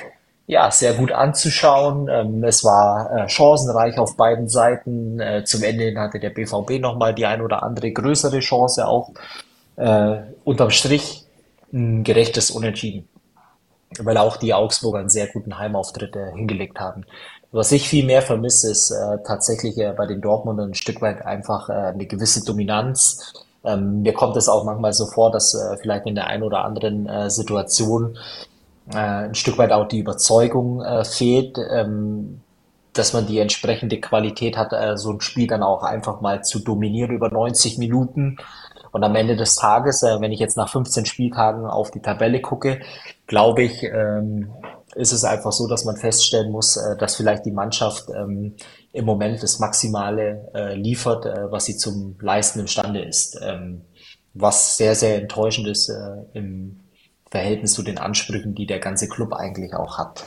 ja, sehr gut anzuschauen. Ähm, es war äh, chancenreich auf beiden Seiten. Äh, zum Ende hin hatte der B V B nochmal die ein oder andere größere Chance auch. Äh, unterm Strich ein gerechtes Unentschieden, weil auch die Augsburger einen sehr guten Heimauftritt äh, hingelegt haben. Was ich viel mehr vermisse, ist äh, tatsächlich äh, bei den Dortmundern ein Stück weit einfach äh, eine gewisse Dominanz. Ähm, mir kommt es auch manchmal so vor, dass äh, vielleicht in der einen oder anderen äh, Situation äh, ein Stück weit auch die Überzeugung äh, fehlt, ähm, dass man die entsprechende Qualität hat, äh, so ein Spiel dann auch einfach mal zu dominieren über neunzig Minuten. Und am Ende des Tages, äh, wenn ich jetzt nach fünfzehn Spieltagen auf die Tabelle gucke, glaube ich, ähm, ist es einfach so, dass man feststellen muss, äh, dass vielleicht die Mannschaft ähm, im Moment das Maximale äh, liefert, äh, was sie zum Leisten imstande ist. Ähm, was sehr, sehr enttäuschend ist äh, im Verhältnis zu den Ansprüchen, die der ganze Club eigentlich auch hat.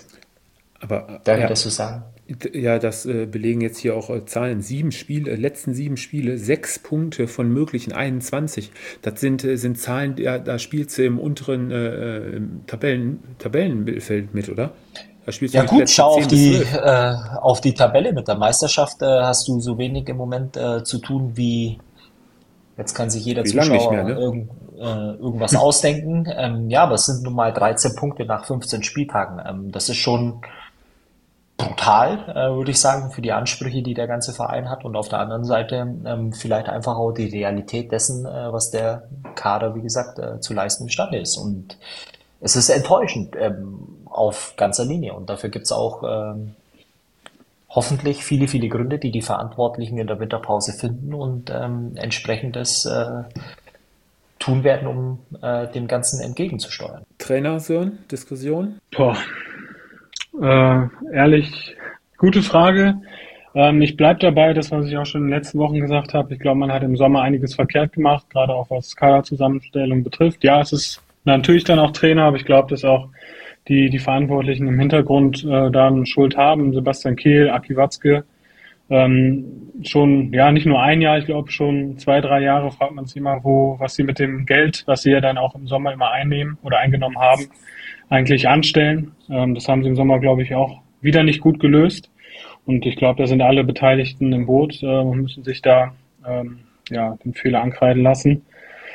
Aber, Darf ja, ich das so sagen? Ja, das äh, belegen jetzt hier auch äh, Zahlen. Sieben Spiele, äh, letzten sieben Spiele, sechs Punkte von möglichen einundzwanzig. Das sind, äh, sind Zahlen, ja, da spielst du im unteren äh, im Tabellen, Tabellenmittelfeld mit, oder? Da spielst du Ja mit gut, Plätze schau auf zehn bis die, zwölf. äh, auf die Tabelle. Mit der Meisterschaft äh, hast du so wenig im Moment äh, zu tun wie, jetzt kann sich jeder Wie lange nicht mehr, Zuschauer ne? irgend, äh, irgendwas ausdenken. Ähm, ja, aber es sind nun mal dreizehn Punkte nach fünfzehn Spieltagen. Ähm, das ist schon brutal, äh, würde ich sagen, für die Ansprüche, die der ganze Verein hat. Und auf der anderen Seite ähm, vielleicht einfach auch die Realität dessen, äh, was der Kader, wie gesagt, äh, zu leisten imstande ist. Und es ist enttäuschend ähm, auf ganzer Linie. Und dafür gibt es auch ähm, hoffentlich viele, viele Gründe, die die Verantwortlichen in der Winterpause finden und ähm, entsprechendes äh, tun werden, um äh, dem Ganzen entgegenzusteuern. Trainer, Sören, Diskussion? Boah, äh, ehrlich, gute Frage. Ähm, ich bleibe dabei, das, was ich auch schon in den letzten Wochen gesagt habe. Ich glaube, man hat im Sommer einiges verkehrt gemacht, gerade auch was Kaderzusammenstellung betrifft. Ja, es ist natürlich dann auch Trainer, aber ich glaube, dass auch die, die Verantwortlichen im Hintergrund äh, da eine Schuld haben. Sebastian Kehl, Aki Watzke, ähm, schon, ja, nicht nur ein Jahr, ich glaube schon zwei, drei Jahre fragt man sich immer, wo, was sie mit dem Geld, was sie ja dann auch im Sommer immer einnehmen oder eingenommen haben, eigentlich anstellen. Ähm, das haben sie im Sommer, glaube ich, auch wieder nicht gut gelöst. Und ich glaube, da sind alle Beteiligten im Boot äh, und müssen sich da ähm, ja, den Fehler ankreiden lassen.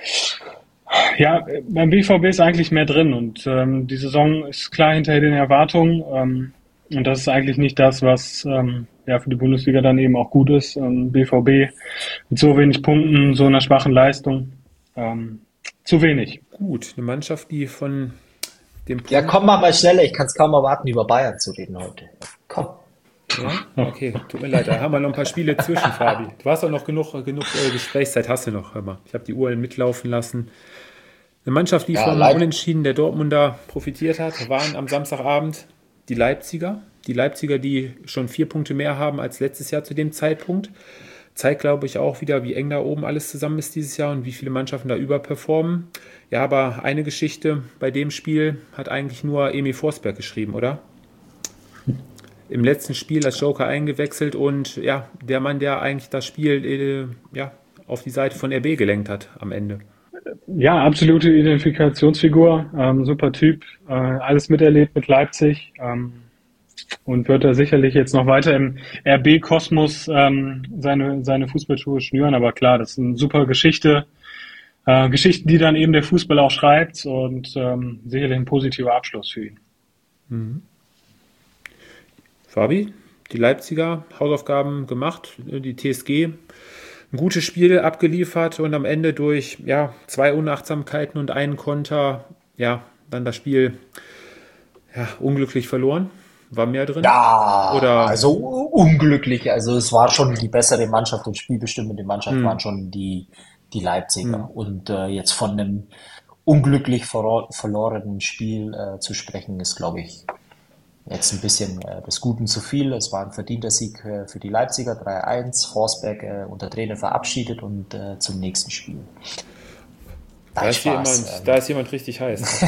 Ja, beim B V B ist eigentlich mehr drin und ähm, die Saison ist klar hinter den Erwartungen. Ähm, und das ist eigentlich nicht das, was ähm, ja für die Bundesliga dann eben auch gut ist. Ähm, B V B mit so wenig Punkten, so einer schwachen Leistung. Ähm, zu wenig. Gut, eine Mannschaft, die von dem Punkt... Ja, komm mal mal schneller, ich kann es kaum erwarten, über Bayern zu reden heute. Komm. Ja? Okay, tut mir leid, da haben wir noch ein paar Spiele zwischen, Fabi. Du hast auch noch genug, genug äh, Gesprächszeit, hast du noch, hör mal. Ich habe die Uhr mitlaufen lassen. Eine Mannschaft, die Ja, vom Leip- Unentschieden der Dortmunder profitiert hat, waren am Samstagabend die Leipziger. Die Leipziger, die schon vier Punkte mehr haben als letztes Jahr zu dem Zeitpunkt. Zeigt, glaube ich, auch wieder, wie eng da oben alles zusammen ist dieses Jahr und wie viele Mannschaften da überperformen. Ja, aber eine Geschichte bei dem Spiel hat eigentlich nur Emil Forsberg geschrieben, oder? Im letzten Spiel als Joker eingewechselt und ja, der Mann, der eigentlich das Spiel äh, ja, auf die Seite von R B gelenkt hat am Ende. Ja, absolute Identifikationsfigur, ähm, super Typ, äh, alles miterlebt mit Leipzig ähm, und wird da sicherlich jetzt noch weiter im R B-Kosmos ähm, seine, seine Fußballschuhe schnüren, aber klar, das ist eine super Geschichte, äh, Geschichten, die dann eben der Fußball auch schreibt und ähm, sicherlich ein positiver Abschluss für ihn. Mhm. Fabi, die Leipziger Hausaufgaben gemacht, die T S G ein gutes Spiel abgeliefert und am Ende durch ja, zwei Unachtsamkeiten und einen Konter, ja, dann das Spiel ja, unglücklich verloren. War mehr drin? Ja, Oder? also unglücklich. Also es war schon die bessere Mannschaft und spielbestimmende Mannschaft Hm. waren schon die, die Leipziger. Hm. Und äh, jetzt von einem unglücklich verlo verlorenen Spiel äh, zu sprechen, ist, glaube ich, jetzt ein bisschen äh, des Guten zu viel. Es war ein verdienter Sieg äh, für die Leipziger, drei eins. Forsberg äh, unter Trainer verabschiedet und äh, zum nächsten Spiel. Da Nein, ist, Spaß. jemand, Ähm, da ist jemand richtig heiß.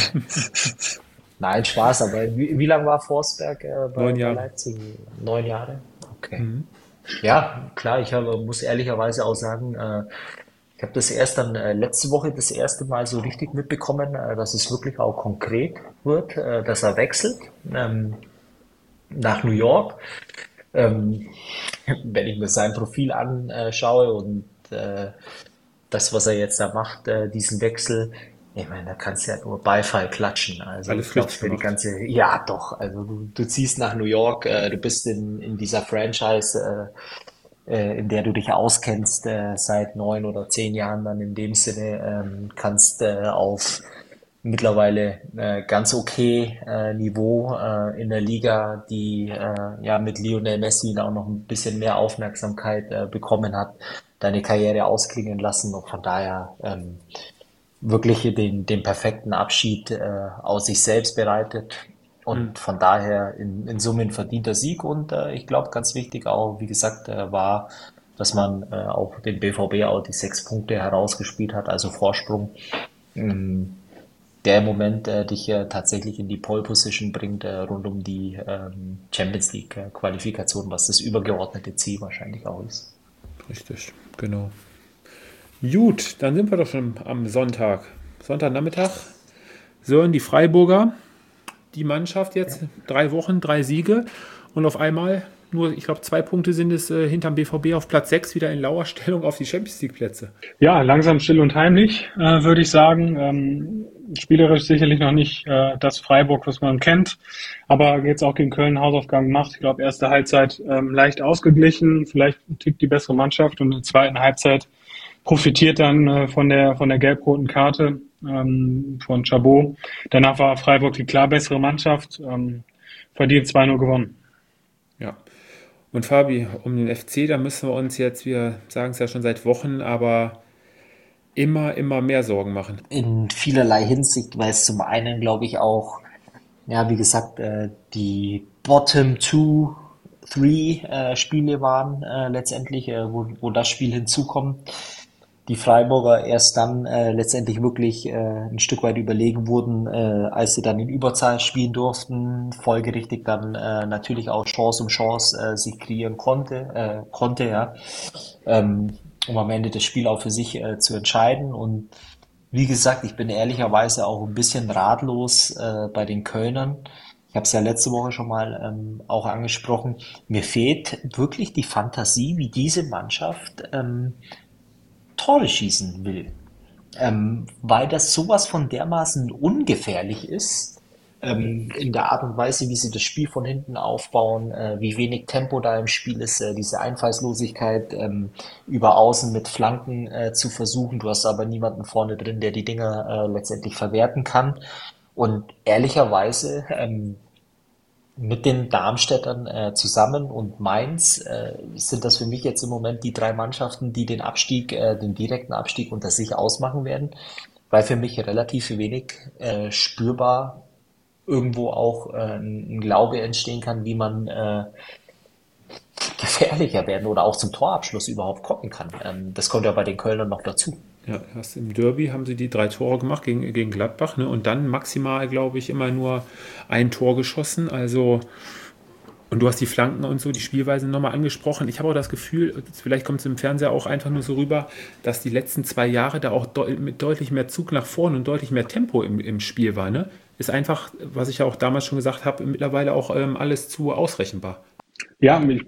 Nein, Spaß, aber wie, wie lange war Forsberg äh, bei, Neun bei Jahre. Leipzig? Neun Jahre? Okay. Mhm. Ja, klar, ich habe, muss ehrlicherweise auch sagen, äh, ich habe das erst dann äh, letzte Woche das erste Mal so richtig mitbekommen, äh, dass es wirklich auch konkret wird, äh, dass er wechselt ähm, nach New York. Ähm, wenn ich mir sein Profil anschaue und äh, das, was er jetzt da macht, äh, diesen Wechsel, ich meine, da kannst du ja nur Beifall klatschen. Also ich Alles glaube richtig für die gemacht. ganze, ja doch, also du, du ziehst nach New York, äh, du bist in, in dieser Franchise, äh, äh, in der du dich auskennst, äh, seit neun oder zehn Jahren dann in dem Sinne, ähm, kannst äh, auf mittlerweile äh, ganz okay äh, Niveau äh, in der Liga, die äh, ja mit Lionel Messi auch noch ein bisschen mehr Aufmerksamkeit äh, bekommen hat, deine Karriere ausklingen lassen und von daher ähm, wirklich den, den perfekten Abschied äh, aus sich selbst bereitet Mhm. und von daher in, in Summe ein verdienter Sieg und äh, ich glaube ganz wichtig auch, wie gesagt, äh, war, dass man äh, auch den B V B auch die sechs Punkte herausgespielt hat, also Vorsprung. Ähm, der im Moment äh, dich äh, tatsächlich in die Pole Position bringt, äh, rund um die ähm, Champions League äh, Qualifikation, was das übergeordnete Ziel wahrscheinlich auch ist. Richtig, genau. Gut, dann sind wir doch schon am Sonntag. Sonntagnachmittag. Sören, die Freiburger, die Mannschaft jetzt, drei Wochen, drei Siege und auf einmal nur, ich glaube, zwei Punkte sind es äh, hinterm B V B auf Platz sechs wieder in Lauerstellung auf die Champions League Plätze. Ja, langsam still und heimlich, äh, würde ich sagen. Ähm, spielerisch sicherlich noch nicht äh, das Freiburg, was man kennt, aber jetzt auch gegen Köln Hausaufgaben gemacht. Ich glaube, erste Halbzeit ähm, leicht ausgeglichen, vielleicht ein Tick die bessere Mannschaft und in der zweiten Halbzeit profitiert dann äh, von der von der gelb-roten Karte ähm, von Chabot. Danach war Freiburg die klar bessere Mannschaft, ähm, verdient zwei null gewonnen. Ja. Und Fabi, um den F C, da müssen wir uns jetzt, wir sagen es ja schon seit Wochen, aber immer, immer mehr Sorgen machen. In vielerlei Hinsicht, weil es zum einen, glaube ich, auch, ja, wie gesagt, äh, die Bottom Two, Three äh, Spiele waren äh, letztendlich, äh, wo, wo das Spiel hinzukommt. Die Freiburger erst dann äh, letztendlich wirklich äh, ein Stück weit überlegen wurden, äh, als sie dann in Überzahl spielen durften, folgerichtig dann äh, natürlich auch Chance um Chance äh, sich kreieren konnte, äh, konnte, ja, ähm, um am Ende das Spiel auch für sich äh, zu entscheiden. Und wie gesagt, ich bin ehrlicherweise auch ein bisschen ratlos äh, bei den Kölnern. Ich habe es ja letzte Woche schon mal ähm, auch angesprochen. Mir fehlt wirklich die Fantasie, wie diese Mannschaft ähm, Tore schießen will. Ähm, weil das sowas von dermaßen ungefährlich ist, ähm, in der Art und Weise, wie sie das Spiel von hinten aufbauen, äh, wie wenig Tempo da im Spiel ist, äh, diese Einfallslosigkeit ähm, über Außen mit Flanken äh, zu versuchen. Du hast aber niemanden vorne drin, der die Dinger äh, letztendlich verwerten kann. Und ehrlicherweise ähm, mit den Darmstädtern äh, zusammen und Mainz äh, sind das für mich jetzt im Moment die drei Mannschaften, die den Abstieg, äh, den direkten Abstieg unter sich ausmachen werden, weil für mich relativ wenig äh, spürbar irgendwo auch äh, ein Glaube entstehen kann, wie man äh, gefährlicher werden oder auch zum Torabschluss überhaupt kommen kann. Ähm, das kommt ja bei den Kölnern noch dazu. Ja, erst im Derby haben sie die drei Tore gemacht gegen, gegen Gladbach, ne? Und dann maximal, glaube ich, immer nur ein Tor geschossen. Also, und du hast die Flanken und so, die Spielweise nochmal angesprochen. Ich habe auch das Gefühl, vielleicht kommt es im Fernseher auch einfach nur so rüber, dass die letzten zwei Jahre da auch de mit deutlich mehr Zug nach vorne und deutlich mehr Tempo im, im Spiel war. Ne? Ist einfach, was ich ja auch damals schon gesagt habe, mittlerweile auch ähm, alles zu ausrechenbar. Ja, ich,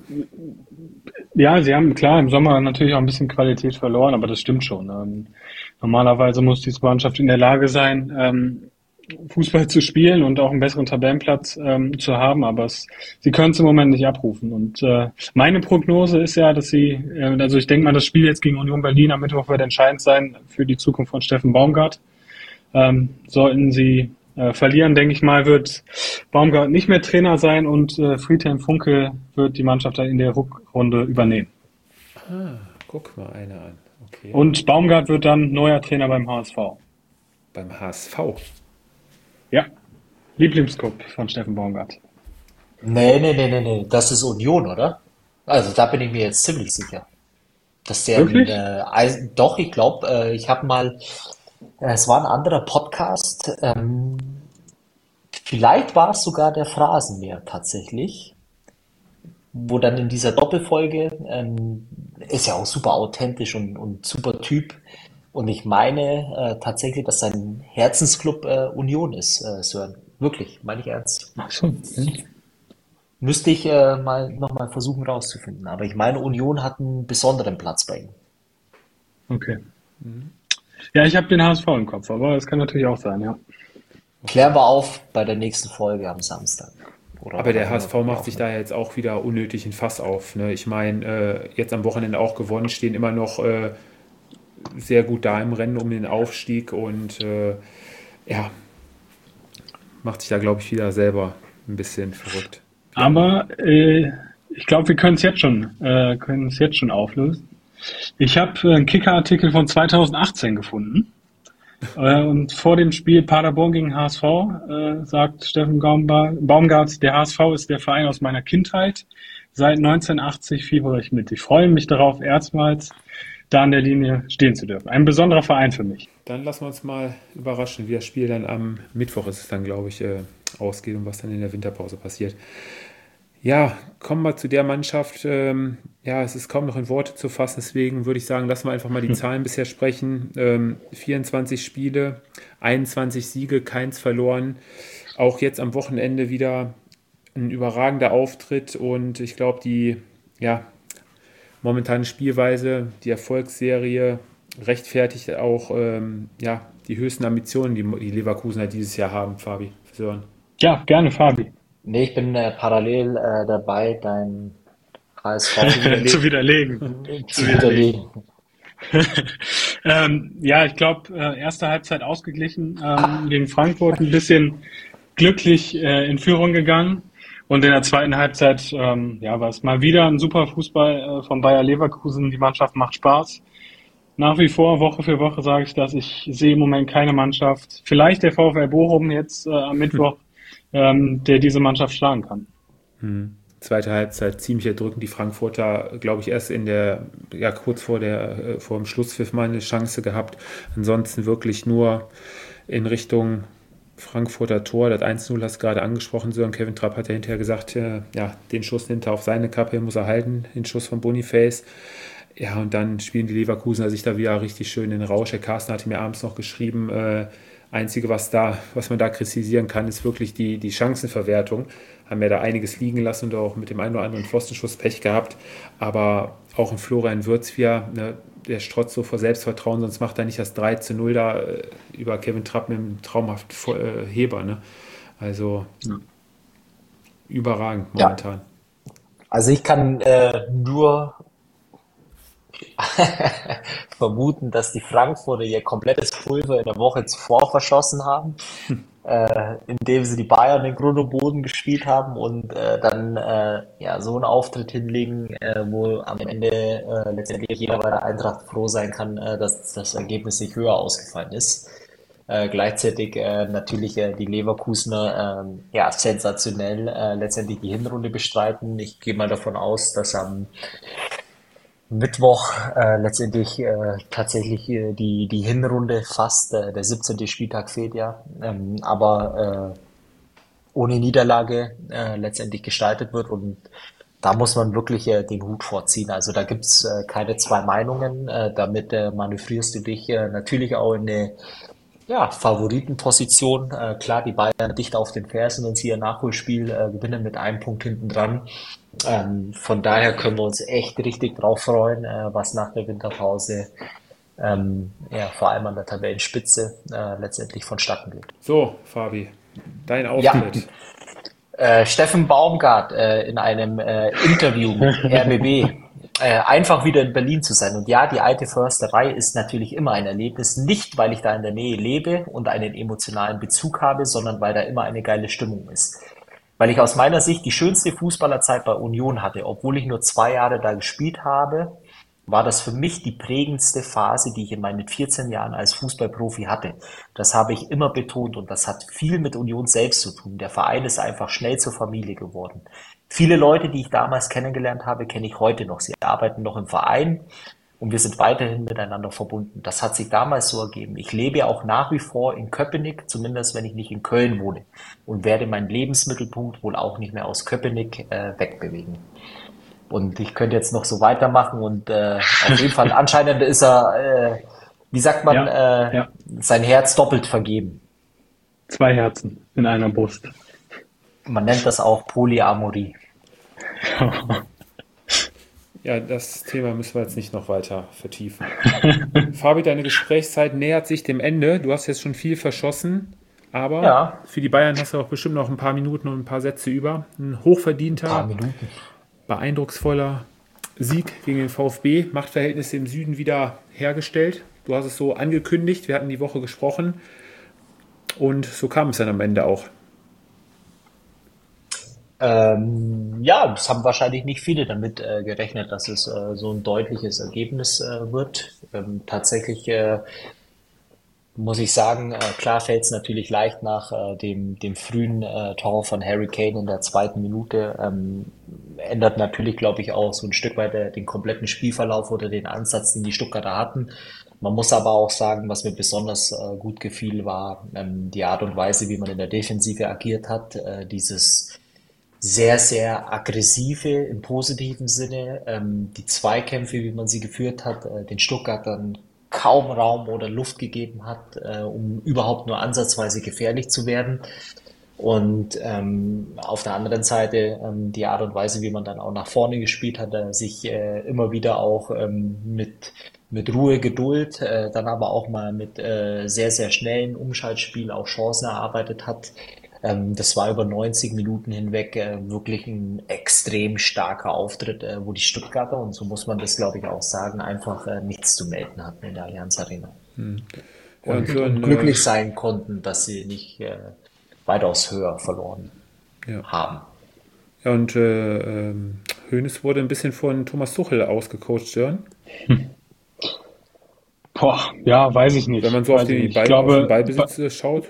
ja, sie haben klar im Sommer natürlich auch ein bisschen Qualität verloren, aber das stimmt schon. Ähm, normalerweise muss diese Mannschaft in der Lage sein, ähm, Fußball zu spielen und auch einen besseren Tabellenplatz ähm, zu haben, aber es, sie können es im Moment nicht abrufen. Und äh, meine Prognose ist ja, dass sie, äh, also ich denke mal, das Spiel jetzt gegen Union Berlin am Mittwoch wird entscheidend sein für die Zukunft von Steffen Baumgart. Ähm, sollten sie äh, verlieren, denke ich mal, wird Baumgart nicht mehr Trainer sein und äh, Friedhelm Funkel wird die Mannschaft dann in der Rückrunde übernehmen. Ah, guck mal einer an. Okay. Und Baumgart wird dann neuer Trainer beim H S V. Beim H S V? Ja, Lieblingsclub von Steffen Baumgart. Nee, nee, nee, nee, nee, das ist Union, oder? Also da bin ich mir jetzt ziemlich sicher. Dass der, Wirklich? äh, Eisen- doch, ich glaube, äh, ich habe mal, äh, es war ein anderer Podcast, ähm, vielleicht war es sogar der Phrasenmäher tatsächlich, wo dann in dieser Doppelfolge, ähm, ist ja auch super authentisch und, und super Typ. Und ich meine äh, tatsächlich, dass sein Herzensclub äh, Union ist, äh, Sören. Wirklich, meine ich ernst. Ach so. Hm. Müsste ich äh, mal nochmal versuchen rauszufinden. Aber ich meine, Union hat einen besonderen Platz bei ihm. Okay. Ja, ich habe den H S V im Kopf, aber es kann natürlich auch sein, ja. Klären wir auf bei der nächsten Folge am Samstag. Oder Aber der wann H S V wir macht sich da jetzt auch wieder unnötig ein Fass auf. Ne? Ich meine, äh, jetzt am Wochenende auch gewonnen, stehen immer noch äh, sehr gut da im Rennen um den Aufstieg und äh, ja, macht sich da, glaube ich, wieder selber ein bisschen verrückt. Aber äh, ich glaube, wir können es jetzt schon, äh, können es jetzt schon auflösen. Ich habe äh, einen Kicker-Artikel von zweitausendachtzehn gefunden. Äh, und vor dem Spiel Paderborn gegen H S V äh, sagt Steffen Baumba- Baumgart, der H S V ist der Verein aus meiner Kindheit. Seit neunzehnhundertachtzig fiebere ich mit. Ich freue mich darauf, erstmals da an der Linie stehen zu dürfen. Ein besonderer Verein für mich. Dann lassen wir uns mal überraschen, wie das Spiel dann am Mittwoch ist es dann, glaube ich, äh, ausgeht und was dann in der Winterpause passiert. Ja, kommen wir zu der Mannschaft. Ähm, ja, es ist kaum noch in Worte zu fassen, deswegen würde ich sagen, lassen wir einfach mal die Zahlen bisher sprechen. Ähm, vierundzwanzig Spiele, einundzwanzig Siege, keins verloren. Auch jetzt am Wochenende wieder ein überragender Auftritt und ich glaube, die ja, momentane Spielweise, die Erfolgsserie rechtfertigt auch ähm, ja, die höchsten Ambitionen, die die Leverkusener dieses Jahr haben, Fabi. Sören. Ja, gerne, Fabi. Nee, ich bin äh, parallel äh, dabei, dein H S V Zu widerlegen. zu widerlegen. ähm, ja, ich glaube, äh, erste Halbzeit ausgeglichen ähm, gegen Frankfurt, ein bisschen glücklich äh, in Führung gegangen. Und in der zweiten Halbzeit ähm, ja, war es mal wieder ein super Fußball äh, von Bayer Leverkusen. Die Mannschaft macht Spaß. Nach wie vor, Woche für Woche sage ich das. Ich sehe im Moment keine Mannschaft, vielleicht der VfL Bochum jetzt äh, am Mittwoch, ähm, der diese Mannschaft schlagen kann. Hm. Zweite Halbzeit ziemlich erdrückend. Die Frankfurter, glaube ich, erst in der, ja, kurz vor der, äh, vor dem Schlusspfiff mal eine Chance gehabt. Ansonsten wirklich nur in Richtung Frankfurter Tor. Das eins null hast du gerade angesprochen, Sören. Kevin Trapp hat ja hinterher gesagt, äh, ja, den Schuss nimmt er auf seine Kappe, muss er halten, den Schuss von Boniface. Ja, und dann spielen die Leverkusener sich da wieder richtig schön in den Rausch. Der Carsten hatte mir abends noch geschrieben, äh, Einzige, was da, was man da kritisieren kann, ist wirklich die, die Chancenverwertung. Haben ja da einiges liegen lassen und auch mit dem einen oder anderen Pfostenschuss Pech gehabt. Aber auch ein Florian Wirtz wieder, ne, der strotzt so vor Selbstvertrauen, sonst macht er nicht das drei zu null da äh, über Kevin Trapp mit einem traumhaften äh, Heber. Ne? Also ja. Überragend momentan. Ja. Also ich kann äh, nur vermuten, dass die Frankfurter ihr komplettes Pulver in der Woche zuvor verschossen haben, hm. äh, indem sie die Bayern in Grund und Boden gespielt haben und äh, dann äh, ja so einen Auftritt hinlegen, äh, wo am Ende äh, letztendlich jeder bei der Eintracht froh sein kann, äh, dass das Ergebnis nicht höher ausgefallen ist. Äh, gleichzeitig äh, natürlich äh, die Leverkusener äh, ja sensationell äh, letztendlich die Hinrunde bestreiten. Ich gehe mal davon aus, dass am Mittwoch äh, letztendlich äh, tatsächlich äh, die die Hinrunde fast, äh, der siebzehnte Spieltag fehlt ja, ähm, aber äh, ohne Niederlage äh, letztendlich gestaltet wird und da muss man wirklich äh, den Hut vorziehen. Also da gibt's äh, keine zwei Meinungen, äh, damit äh, manövrierst du dich äh, natürlich auch in eine ja, Favoritenposition. Äh, klar, die Bayern dicht auf den Fersen und sie ihr Nachholspiel äh, gewinnen mit einem Punkt hinten dran. Ähm, von daher können wir uns echt richtig drauf freuen, äh, was nach der Winterpause ähm, ja, vor allem an der Tabellenspitze äh, letztendlich vonstatten geht. So, Fabi, dein Ja, Auftritt. äh, Steffen Baumgart äh, in einem äh, Interview mit R B B, äh, einfach wieder in Berlin zu sein. Und ja, die alte Försterei ist natürlich immer ein Erlebnis, nicht weil ich da in der Nähe lebe und einen emotionalen Bezug habe, sondern weil da immer eine geile Stimmung ist. Weil ich aus meiner Sicht die schönste Fußballerzeit bei Union hatte, obwohl ich nur zwei Jahre da gespielt habe, war das für mich die prägendste Phase, die ich in meinen vierzehn Jahren als Fußballprofi hatte. Das habe ich immer betont und das hat viel mit Union selbst zu tun. Der Verein ist einfach schnell zur Familie geworden. Viele Leute, die ich damals kennengelernt habe, kenne ich heute noch. Sie arbeiten noch im Verein und wir sind weiterhin miteinander verbunden. Das hat sich damals so ergeben. Ich lebe auch nach wie vor in Köpenick, zumindest wenn ich nicht in Köln wohne, und werde meinen Lebensmittelpunkt wohl auch nicht mehr aus Köpenick äh, wegbewegen. Und ich könnte jetzt noch so weitermachen und äh, auf jeden Fall anscheinend ist er, äh, wie sagt man, Ja, äh, ja. sein Herz doppelt vergeben. Zwei Herzen in einer Brust. Man nennt das auch Polyamorie. Ja, das Thema müssen wir jetzt nicht noch weiter vertiefen. Fabi, deine Gesprächszeit nähert sich dem Ende. Du hast jetzt schon viel verschossen, aber Ja. für die Bayern hast du auch bestimmt noch ein paar Minuten und ein paar Sätze über. Ein Ein paar hochverdienter, Minuten. beeindrucksvoller Sieg gegen den VfB, Machtverhältnisse im Süden wieder hergestellt. Du hast es so angekündigt, wir hatten die Woche gesprochen und so kam es dann am Ende auch. Ähm, ja, das haben wahrscheinlich nicht viele damit äh, gerechnet, dass es äh, so ein deutliches Ergebnis äh, wird. Ähm, tatsächlich äh, muss ich sagen, äh, klar fällt es natürlich leicht nach äh, dem, dem frühen äh, Tor von Harry Kane in der zweiten Minute. Ähm, ändert natürlich, glaube ich, auch so ein Stück weit äh, den kompletten Spielverlauf oder den Ansatz, den die Stuttgarter hatten. Man muss aber auch sagen, was mir besonders äh, gut gefiel, war ähm, die Art und Weise, wie man in der Defensive agiert hat. Äh, dieses sehr, sehr aggressive im positiven Sinne. Ähm, die Zweikämpfe, wie man sie geführt hat, äh, den Stuttgartern kaum Raum oder Luft gegeben hat, äh, um überhaupt nur ansatzweise gefährlich zu werden. Und ähm, auf der anderen Seite ähm, die Art und Weise, wie man dann auch nach vorne gespielt hat, äh, sich äh, immer wieder auch ähm, mit mit Ruhe, Geduld, äh, dann aber auch mal mit äh, sehr, sehr schnellen Umschaltspiel auch Chancen erarbeitet hat. Ähm, das war über neunzig Minuten hinweg äh, wirklich ein extrem starker Auftritt, äh, wo die Stuttgarter, und so muss man das, glaube ich, auch sagen, einfach äh, nichts zu melden hatten in der Allianz Arena. Ja, Und, und so und ein, glücklich äh, sein konnten, dass sie nicht äh, weitaus höher verloren ja. haben. Ja, und äh, ähm, Hoeneß wurde ein bisschen von Thomas Tuchel ausgecoacht, Jörn. Boah, ja, weiß ich nicht. Wenn man so auf, Weiß ich die nicht. Ball, Ich glaube, auf den Ballbesitz äh, schaut.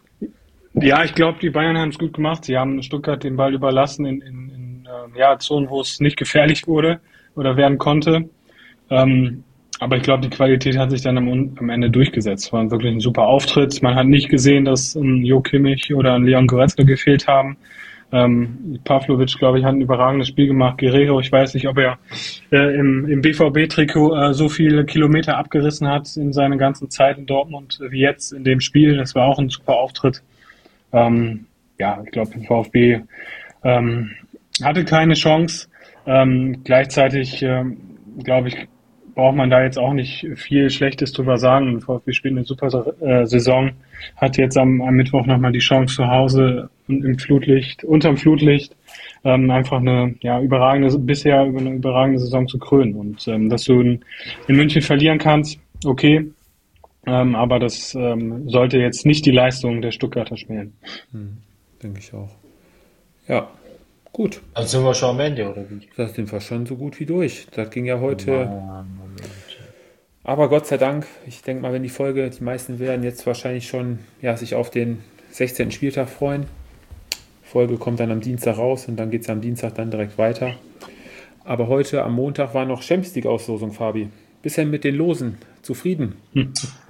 Ja, ich glaube, die Bayern haben es gut gemacht. Sie haben Stuttgart den Ball überlassen in, in, in äh, ja, Zonen, wo es nicht gefährlich wurde oder werden konnte. Ähm, aber ich glaube, die Qualität hat sich dann am, am Ende durchgesetzt. War wirklich ein super Auftritt. Man hat nicht gesehen, dass ein Jo Kimmich oder ein Leon Goretzka gefehlt haben. Ähm, Pavlovic, glaube ich, hat ein überragendes Spiel gemacht. Guerrero, ich weiß nicht, ob er äh, im, im B V B-Trikot äh, so viele Kilometer abgerissen hat in seiner ganzen Zeit in Dortmund wie jetzt in dem Spiel. Das war auch ein super Auftritt. Ähm, ja, ich glaube, der VfB ähm, hatte keine Chance. Ähm, gleichzeitig, ähm, glaube ich, braucht man da jetzt auch nicht viel Schlechtes drüber sagen. Der VfB spielt eine super äh, Saison, hat jetzt am, am Mittwoch nochmal die Chance zu Hause im Flutlicht, unterm Flutlicht, ähm, einfach eine ja, überragende, bisher über eine überragende Saison zu krönen. Und ähm, dass du in, in München verlieren kannst, okay. Ähm, aber das ähm, sollte jetzt nicht die Leistung der Stuttgarter schmälern. Hm, denke ich auch. Ja, gut. Dann sind wir schon am Ende, oder wie? Da sind wir schon so gut wie durch. Das ging ja heute. Mann, Moment. Aber Gott sei Dank, ich denke mal, wenn die Folge, die meisten werden jetzt wahrscheinlich schon ja, sich auf den sechzehnten Spieltag freuen. Die Folge kommt dann am Dienstag raus und dann geht es am Dienstag dann direkt weiter. Aber heute am Montag war noch Champions League Auslosung, Fabi. Bisher mit den Losen zufrieden? Hm.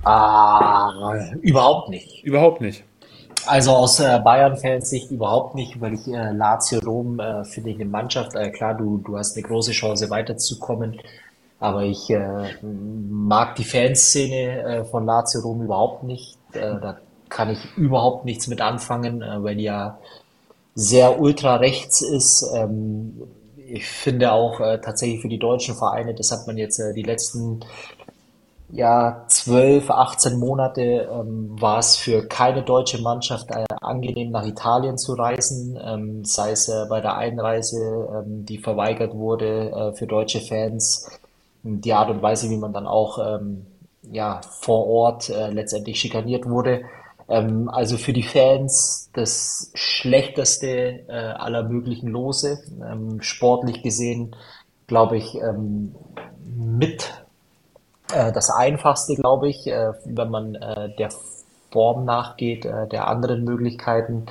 Ah, überhaupt nicht. Überhaupt nicht. Also aus äh, Bayern-Fans Sicht überhaupt nicht, weil ich äh, Lazio Rom äh, finde ich eine Mannschaft, äh, klar, du, du hast eine große Chance weiterzukommen, aber ich äh, mag die Fanszene äh, von Lazio Rom überhaupt nicht. Äh, da kann ich überhaupt nichts mit anfangen, äh, weil die ja sehr ultra rechts ist. Ähm, ich finde auch äh, tatsächlich für die deutschen Vereine, das hat man jetzt äh, die letzten ja, zwölf, achtzehn Monate ähm, war es für keine deutsche Mannschaft äh, angenehm, nach Italien zu reisen, ähm, sei es äh, bei der Einreise, ähm, die verweigert wurde äh, für deutsche Fans, die Art und Weise, wie man dann auch ähm, ja, vor Ort äh, letztendlich schikaniert wurde. Ähm, also für die Fans das schlechteste äh, aller möglichen Lose, ähm, sportlich gesehen, glaube ich, ähm, mit äh, das Einfachste, glaube ich, äh, wenn man äh, der Form nachgeht, äh, der anderen Möglichkeiten.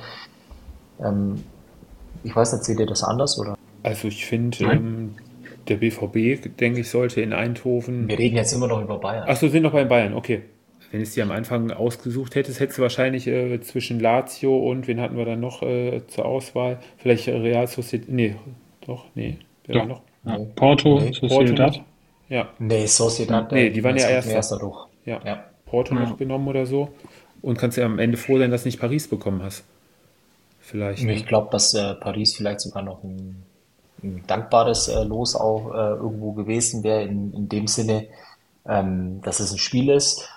Ähm, ich weiß nicht, seht ihr das anders oder? Also ich finde, Nein? ähm, der B V B, denke ich, sollte in Eindhoven. Wir reden jetzt immer noch über Bayern. Achso, sind noch bei Bayern, okay. Wenn es die am Anfang ausgesucht hättest, hättest du wahrscheinlich äh, zwischen Lazio und wen hatten wir dann noch äh, zur Auswahl? Vielleicht Real Sociedad. Nee, doch, nee. Wer war Doch. noch? Ja. Nee, Porto, nee, Porto noch? Sociedad. Ja. nee, Sociedad, Nee, äh, die ich waren meine, ja es kommt mir Erster. erst dadurch. Ja. Ja. Porto noch Ja. genommen oder so. Und kannst ja am Ende froh sein, dass du nicht Paris bekommen hast. Vielleicht, ne? Ich glaube, dass äh, Paris vielleicht sogar noch ein, ein dankbares äh, Los auch äh, irgendwo gewesen wäre, in, in dem Sinne, ähm, dass es ein Spiel ist.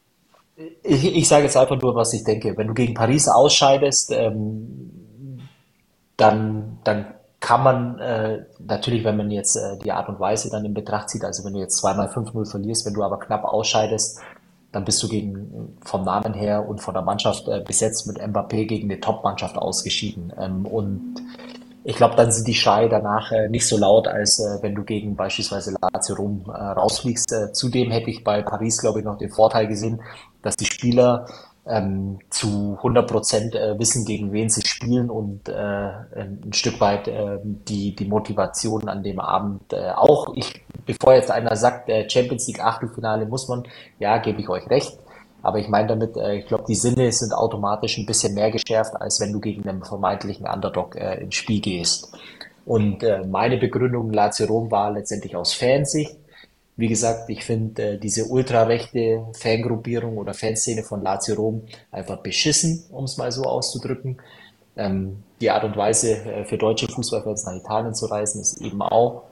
Ich, ich sage jetzt einfach nur, was ich denke. Wenn du gegen Paris ausscheidest, ähm, dann, dann kann man äh, natürlich, wenn man jetzt äh, die Art und Weise dann in Betracht zieht, also wenn du jetzt zweimal fünf null verlierst, wenn du aber knapp ausscheidest, dann bist du gegen vom Namen her und von der Mannschaft äh, besetzt mit Mbappé gegen eine Top-Mannschaft ausgeschieden. Ähm, und ich glaube, dann sind die Schreie danach äh, nicht so laut, als äh, wenn du gegen beispielsweise Lazio Rom äh, rausfliegst. Äh, zudem hätte ich bei Paris, glaube ich, noch den Vorteil gesehen, dass die Spieler ähm, zu hundert Prozent äh, wissen, gegen wen sie spielen und äh, ein Stück weit äh, die, die Motivation an dem Abend äh, auch. Ich, bevor jetzt einer sagt, äh, Champions League Achtelfinale muss man, ja, gebe ich euch recht. Aber ich meine damit, äh, ich glaube, die Sinne sind automatisch ein bisschen mehr geschärft, als wenn du gegen einen vermeintlichen Underdog äh, ins Spiel gehst. Und äh, meine Begründung Lazio Rom war letztendlich aus Fansicht. Wie gesagt, ich finde äh, diese ultrarechte Fangruppierung oder Fanszene von Lazio Rom einfach beschissen, um es mal so auszudrücken. Ähm, die Art und Weise äh, für deutsche Fußballfans nach Italien zu reisen ist eben auch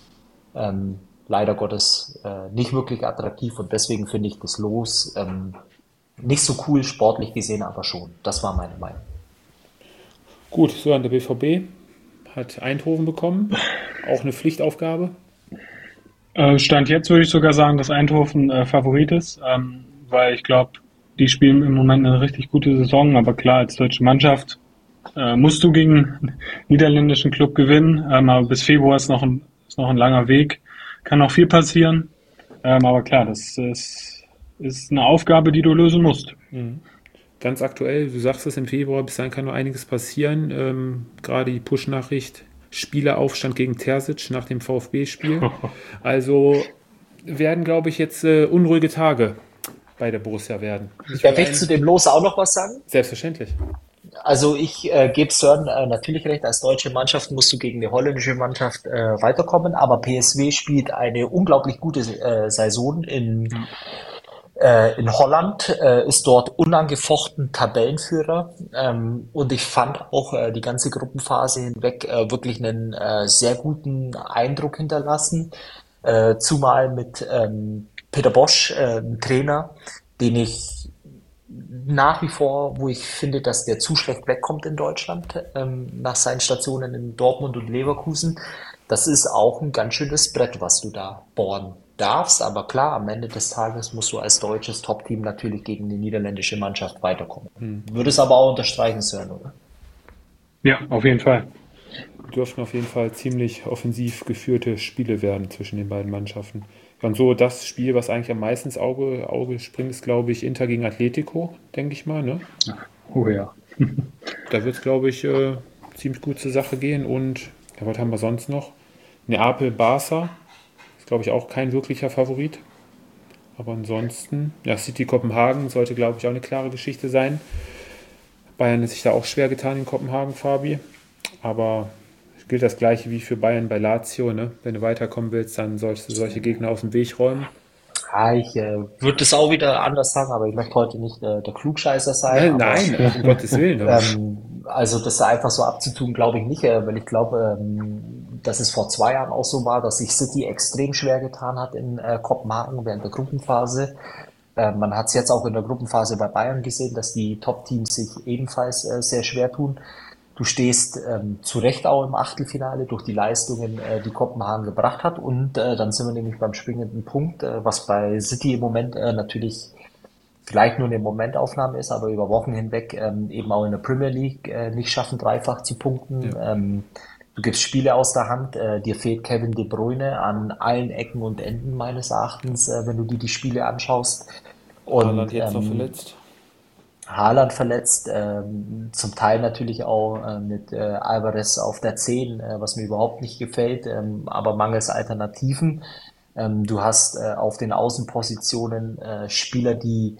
ähm, leider Gottes äh, nicht wirklich attraktiv und deswegen finde ich das Los ähm, nicht so cool sportlich gesehen, aber schon. Das war meine Meinung. Gut, so an der B V B hat Eindhoven bekommen. Auch eine Pflichtaufgabe. Äh, Stand jetzt würde ich sogar sagen, dass Eindhoven äh, Favorit ist, ähm, weil ich glaube, die spielen im Moment eine richtig gute Saison, aber klar, als deutsche Mannschaft äh, musst du gegen einen niederländischen Club gewinnen, ähm, aber bis Februar ist noch ein, ist noch ein langer Weg, kann noch viel passieren, ähm, aber klar, das ist, ist eine Aufgabe, die du lösen musst. Ganz aktuell, du sagst es, im Februar, bis dahin kann noch einiges passieren. Ähm, gerade die Push-Nachricht, Spieleraufstand gegen Terzic nach dem VfB-Spiel. Also werden, glaube ich, jetzt äh, unruhige Tage bei der Borussia werden. Ich Darf will ich zu einen- dem Los auch noch was sagen? Selbstverständlich. Also ich äh, gebe Sören äh, natürlich recht, als deutsche Mannschaft musst du gegen eine holländische Mannschaft äh, weiterkommen, aber P S V spielt eine unglaublich gute äh, Saison in, äh, in Holland, äh, ist dort unangefochten Tabellenführer ähm, und ich fand auch äh, die ganze Gruppenphase hinweg äh, wirklich einen äh, sehr guten Eindruck hinterlassen, äh, zumal mit ähm, Peter Bosch, äh, einem Trainer, den ich nach wie vor, wo ich finde, dass der zu schlecht wegkommt in Deutschland, ähm, nach seinen Stationen in Dortmund und Leverkusen. Das ist auch ein ganz schönes Brett, was du da bohren darfst. Aber klar, am Ende des Tages musst du als deutsches Top-Team natürlich gegen die niederländische Mannschaft weiterkommen. Würde es aber auch unterstreichen, Sören, oder? Ja, auf jeden Fall. Dürften auf jeden Fall ziemlich offensiv geführte Spiele werden zwischen den beiden Mannschaften. Ja, und so das Spiel, was eigentlich am meisten ins Auge, Auge springt, ist, glaube ich, Inter gegen Atletico, denke ich mal. Ne? Oh ja. Da wird es, glaube ich, äh, ziemlich gut zur Sache gehen. Und ja, was haben wir sonst noch? Neapel, Barca. Ist, glaube ich, auch kein wirklicher Favorit. Aber ansonsten, ja, City Kopenhagen sollte, glaube ich, auch eine klare Geschichte sein. Bayern ist sich da auch schwer getan in Kopenhagen, Fabi. Aber es gilt das Gleiche wie für Bayern bei Lazio. Ne? Wenn du weiterkommen willst, dann solltest du solche Gegner aus dem Weg räumen. Ja, ich äh, würde das auch wieder anders sagen, aber ich möchte heute nicht äh, der Klugscheißer sein. Nein, aber, nein, um Gottes Willen. Ähm, also das einfach so abzutun, glaube ich nicht, äh, weil ich glaube, ähm, dass es vor zwei Jahren auch so war, dass sich City extrem schwer getan hat in äh, Kopenhagen während der Gruppenphase. Äh, man hat es jetzt auch in der Gruppenphase bei Bayern gesehen, dass die Top-Teams sich ebenfalls äh, sehr schwer tun. Du stehst ähm, zu Recht auch im Achtelfinale durch die Leistungen, äh, die Kopenhagen gebracht hat. Und äh, dann sind wir nämlich beim springenden Punkt, äh, was bei City im Moment äh, natürlich vielleicht nur eine Momentaufnahme ist, aber über Wochen hinweg ähm, eben auch in der Premier League äh, nicht schaffen, dreifach zu punkten. Ja. Ähm, du gibst Spiele aus der Hand, äh, dir fehlt Kevin De Bruyne an allen Ecken und Enden meines Erachtens, äh, wenn du dir die Spiele anschaust. Und Haaland jetzt ähm, noch verletzt. Haaland verletzt, ähm, zum Teil natürlich auch äh, mit äh, Alvarez auf der zehn, äh, was mir überhaupt nicht gefällt, ähm, aber mangels Alternativen. Ähm, du hast äh, auf den Außenpositionen äh, Spieler, die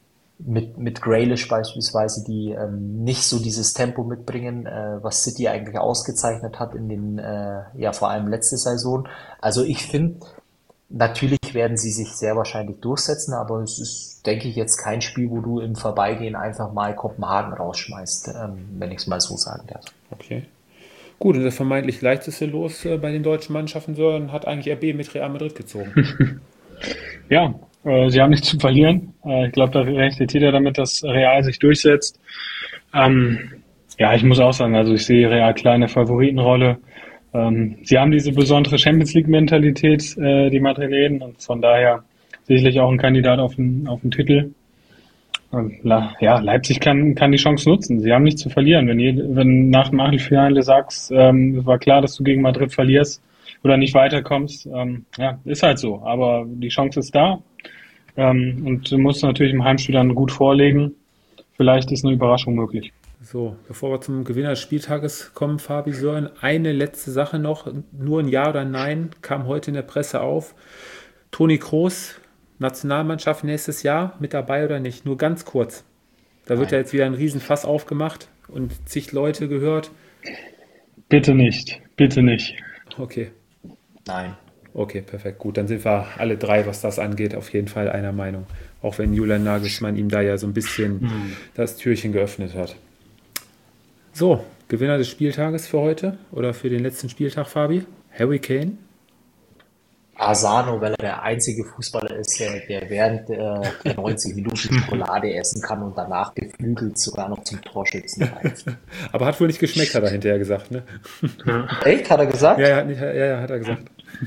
mit, mit Grealish beispielsweise, die ähm, nicht so dieses Tempo mitbringen, äh, was City eigentlich ausgezeichnet hat in den, äh, ja vor allem letzte Saison. Also ich finde, natürlich werden sie sich sehr wahrscheinlich durchsetzen, aber es ist, denke ich, jetzt kein Spiel, wo du im Vorbeigehen einfach mal Kopenhagen rausschmeißt, ähm, wenn ich es mal so sagen darf. Okay. Gut, und das vermeintlich leichteste Los äh, bei den deutschen Mannschaften so, hat eigentlich R B mit Real Madrid gezogen. Ja, äh, sie haben nichts zu verlieren. Äh, ich glaube, da rechnet jeder damit, dass Real sich durchsetzt. Ähm, ja, ich muss auch sagen, also ich sehe Real klar in der Favoritenrolle. Ähm, sie haben diese besondere Champions-League-Mentalität, äh, die Madrilenen, und von daher sicherlich auch ein Kandidat auf den, auf den Titel. Und, ja, Leipzig kann, kann die Chance nutzen. Sie haben nichts zu verlieren. Wenn, je, wenn nach dem Achtelfinale sagst, ähm, es war klar, dass du gegen Madrid verlierst oder nicht weiterkommst, ähm, ja, ist halt so. Aber die Chance ist da. Ähm, und du musst natürlich im Heimspiel dann gut vorlegen. Vielleicht ist eine Überraschung möglich. So, bevor wir zum Gewinner des Spieltages kommen, Fabi Sören, eine letzte Sache noch, nur ein Ja oder Nein, kam heute in der Presse auf. Toni Kroos, Nationalmannschaft nächstes Jahr, mit dabei oder nicht? Nur ganz kurz. Da wird ja jetzt wieder ein Riesenfass aufgemacht und zig Leute gehört. Bitte nicht, bitte nicht. Okay. Nein. Okay, perfekt, gut. Dann sind wir alle drei, was das angeht, auf jeden Fall einer Meinung. Auch wenn Julian Nagelsmann ihm da ja so ein bisschen hm. das Türchen geöffnet hat. So, Gewinner des Spieltages für heute oder für den letzten Spieltag, Fabi? Harry Kane? Asano, weil er der einzige Fußballer ist, der, der während äh, der neunzig Minuten Schokolade essen kann und danach beflügelt sogar noch zum Torschützen reicht. Aber hat wohl nicht geschmeckt, hat er hinterher gesagt, ne? Echt? Hat er gesagt? Ja, ja, hat, nicht, ja, ja, hat er gesagt.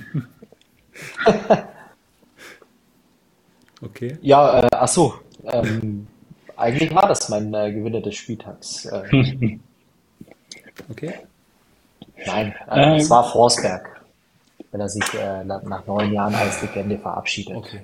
Okay. Ja, äh, ach so. Ähm, eigentlich war das mein äh, Gewinner des Spieltags. Äh, okay. Nein, äh, ähm, es war Forsberg, wenn er sich äh, nach neun Jahren als Legende verabschiedet. Okay.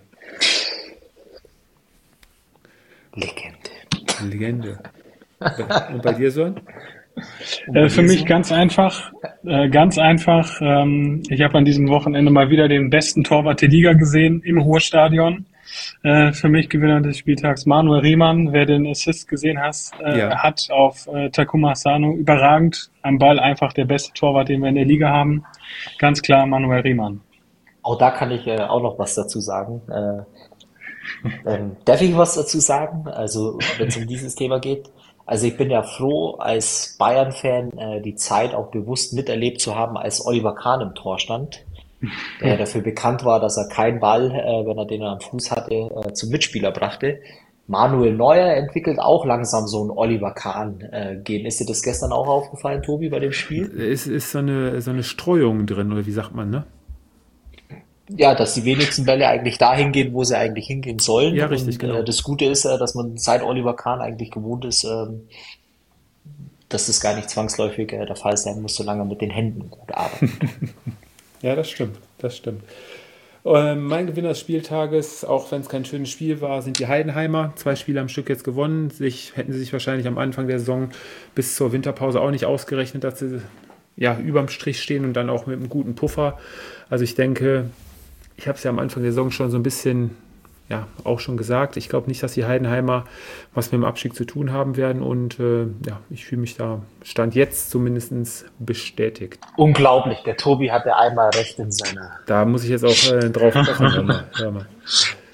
Legende. Legende. Und bei dir, Sören? Äh, für mich ganz einfach, äh, ganz einfach. Ähm, ich habe an diesem Wochenende mal wieder den besten Torwart der Liga gesehen im Ruhrstadion. Äh, für mich Gewinner des Spieltags Manuel Riemann. Wer den Assist gesehen hast, äh, ja. hat auf äh, Takuma Asano überragend am Ball, einfach der beste Torwart, den wir in der Liga haben. Ganz klar Manuel Riemann. Auch da kann ich äh, auch noch was dazu sagen. Äh, ähm, darf ich was dazu sagen? Also wenn es um dieses Thema geht. Also ich bin ja froh, als Bayern-Fan äh, die Zeit auch bewusst miterlebt zu haben, als Oliver Kahn im Tor stand, der dafür bekannt war, dass er keinen Ball, äh, wenn er den am Fuß hatte, äh, zum Mitspieler brachte. Manuel Neuer entwickelt auch langsam so ein Oliver Kahn-Gen. Äh, ist dir das gestern auch aufgefallen, Tobi, bei dem Spiel? Es ist so eine, so eine Streuung drin, oder wie sagt man, ne? Ja, dass die wenigsten Bälle eigentlich dahin gehen, wo sie eigentlich hingehen sollen. Ja, richtig, und, genau. Äh, das Gute ist, äh, dass man seit Oliver Kahn eigentlich gewohnt ist, ähm, dass das gar nicht zwangsläufig äh, der Fall sein muss, solange er mit den Händen gut arbeitet. Ja, das stimmt, das stimmt. Ähm, mein Gewinner des Spieltages, auch wenn es kein schönes Spiel war, sind die Heidenheimer. Zwei Spiele am Stück jetzt gewonnen. Sich, hätten sie sich wahrscheinlich am Anfang der Saison bis zur Winterpause auch nicht ausgerechnet, dass sie ja überm Strich stehen und dann auch mit einem guten Puffer. Also ich denke, ich habe es ja am Anfang der Saison schon so ein bisschen, ja, auch schon gesagt. Ich glaube nicht, dass die Heidenheimer was mit dem Abstieg zu tun haben werden und äh, ja, ich fühle mich da, Stand jetzt zumindest bestätigt. Unglaublich, der Tobi hatte einmal recht in seiner... Da muss ich jetzt auch äh, drauf pochen. Hör mal, hör mal.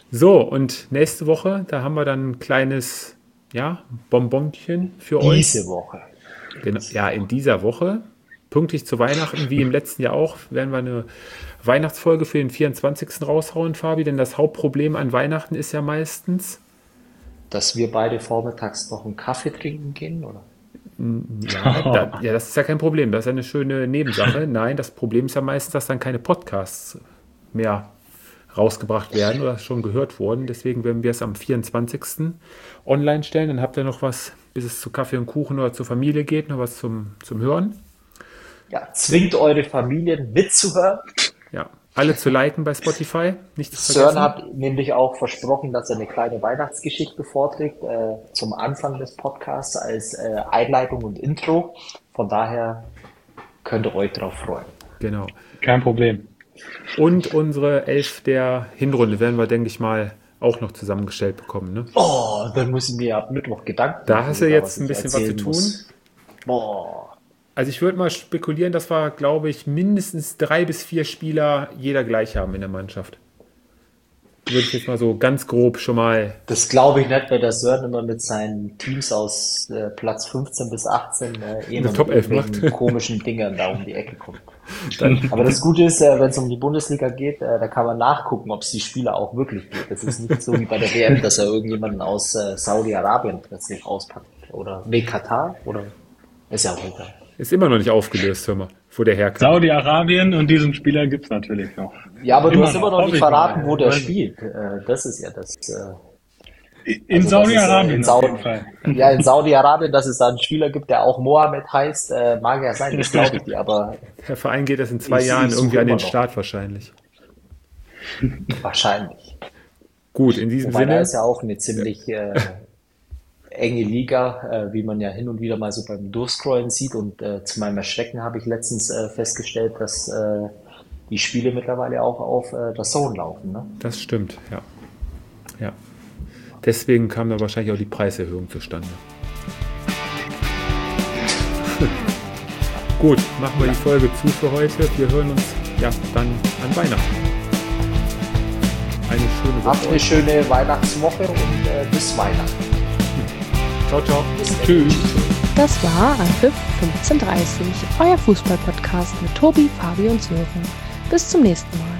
So, und nächste Woche, da haben wir dann ein kleines, ja, Bonbonchen für Diese euch. Diese Woche. Genau, ja, in dieser Woche, pünktlich zu Weihnachten, wie im letzten Jahr auch, werden wir eine Weihnachtsfolge für den vierundzwanzigsten raushauen, Fabi, denn das Hauptproblem an Weihnachten ist ja meistens, dass wir beide vormittags noch einen Kaffee trinken gehen, oder? Ja, da, ja, das ist ja kein Problem. Das ist ja eine schöne Nebensache. Nein, das Problem ist ja meistens, dass dann keine Podcasts mehr rausgebracht werden oder schon gehört wurden. Deswegen werden wir es am vierundzwanzigsten online stellen. Dann habt ihr noch was, bis es zu Kaffee und Kuchen oder zur Familie geht, noch was zum, zum Hören. Ja, zwingt eure Familien mitzuhören. Ja, alle zu liken bei Spotify. Nicht zu Sören vergessen. hat nämlich auch versprochen, dass er eine kleine Weihnachtsgeschichte vorträgt äh, zum Anfang des Podcasts als äh, Einleitung und Intro. Von daher könnt ihr euch drauf freuen. Genau. Kein Problem. Und unsere Elf der Hinrunde werden wir, denke ich mal, auch noch zusammengestellt bekommen. Ne? Oh, dann muss ich mir ab Mittwoch Gedanken Da machen, hast du über jetzt was ein ich bisschen was zu erzählen tun. muss. Boah. Also ich würde mal spekulieren, dass wir, glaube ich, mindestens drei bis vier Spieler jeder gleich haben in der Mannschaft. Würde ich jetzt mal so ganz grob schon mal... Das glaube ich nicht, weil der Sören immer mit seinen Teams aus äh, Platz fünfzehn bis achtzehn äh, eh Eine noch Top mit elf irgendwelchen macht. komischen Dingern da um die Ecke kommt. Aber das Gute ist, äh, wenn es um die Bundesliga geht, äh, da kann man nachgucken, ob es die Spieler auch wirklich gibt. Das ist nicht so wie bei der W M, dass er irgendjemanden aus äh, Saudi-Arabien plötzlich auspackt. Oder nee, Katar, oder ist ja auch egal. Ist immer noch nicht aufgelöst, hör mal, wo der herkommt. Saudi-Arabien und diesen Spieler gibt es natürlich noch. Ja, aber du Immer hast immer noch, noch hoffe nicht ich mal. verraten, wo der Weiß- spielt. Äh, das ist ja das. Äh, In also, Saudi-Arabien dass es, äh, auf in jeden Fall. Saudi- Ja, in Saudi-Arabien, dass es da einen Spieler gibt, der auch Mohammed heißt, äh, mag ja sein, das glaube ich dir, aber Der Verein geht das in zwei Ich- Jahren ich suche irgendwie an den immer noch. Start wahrscheinlich. wahrscheinlich. Gut, in diesem Wobei da Sinne, ist ja auch eine ziemlich äh, enge Liga, äh, wie man ja hin und wieder mal so beim Durchscrollen sieht. Und äh, zu meinem Erschrecken habe ich letztens äh, festgestellt, dass äh, die Spiele mittlerweile auch auf äh, der Zone laufen. Ne? das stimmt, ja. ja. Deswegen kam da wahrscheinlich auch die Preiserhöhung zustande. Gut, machen wir die Folge zu für heute. Wir hören uns ja dann an Weihnachten. Eine schöne Habt Woche. eine schöne Weihnachtswoche und äh, bis Weihnachten. Ciao, ciao. Bis dann. Tschüss. Das war Anpfiff fünfzehn Uhr dreißig, euer Fußball-Podcast mit Tobi, Fabi und Sören. Bis zum nächsten Mal.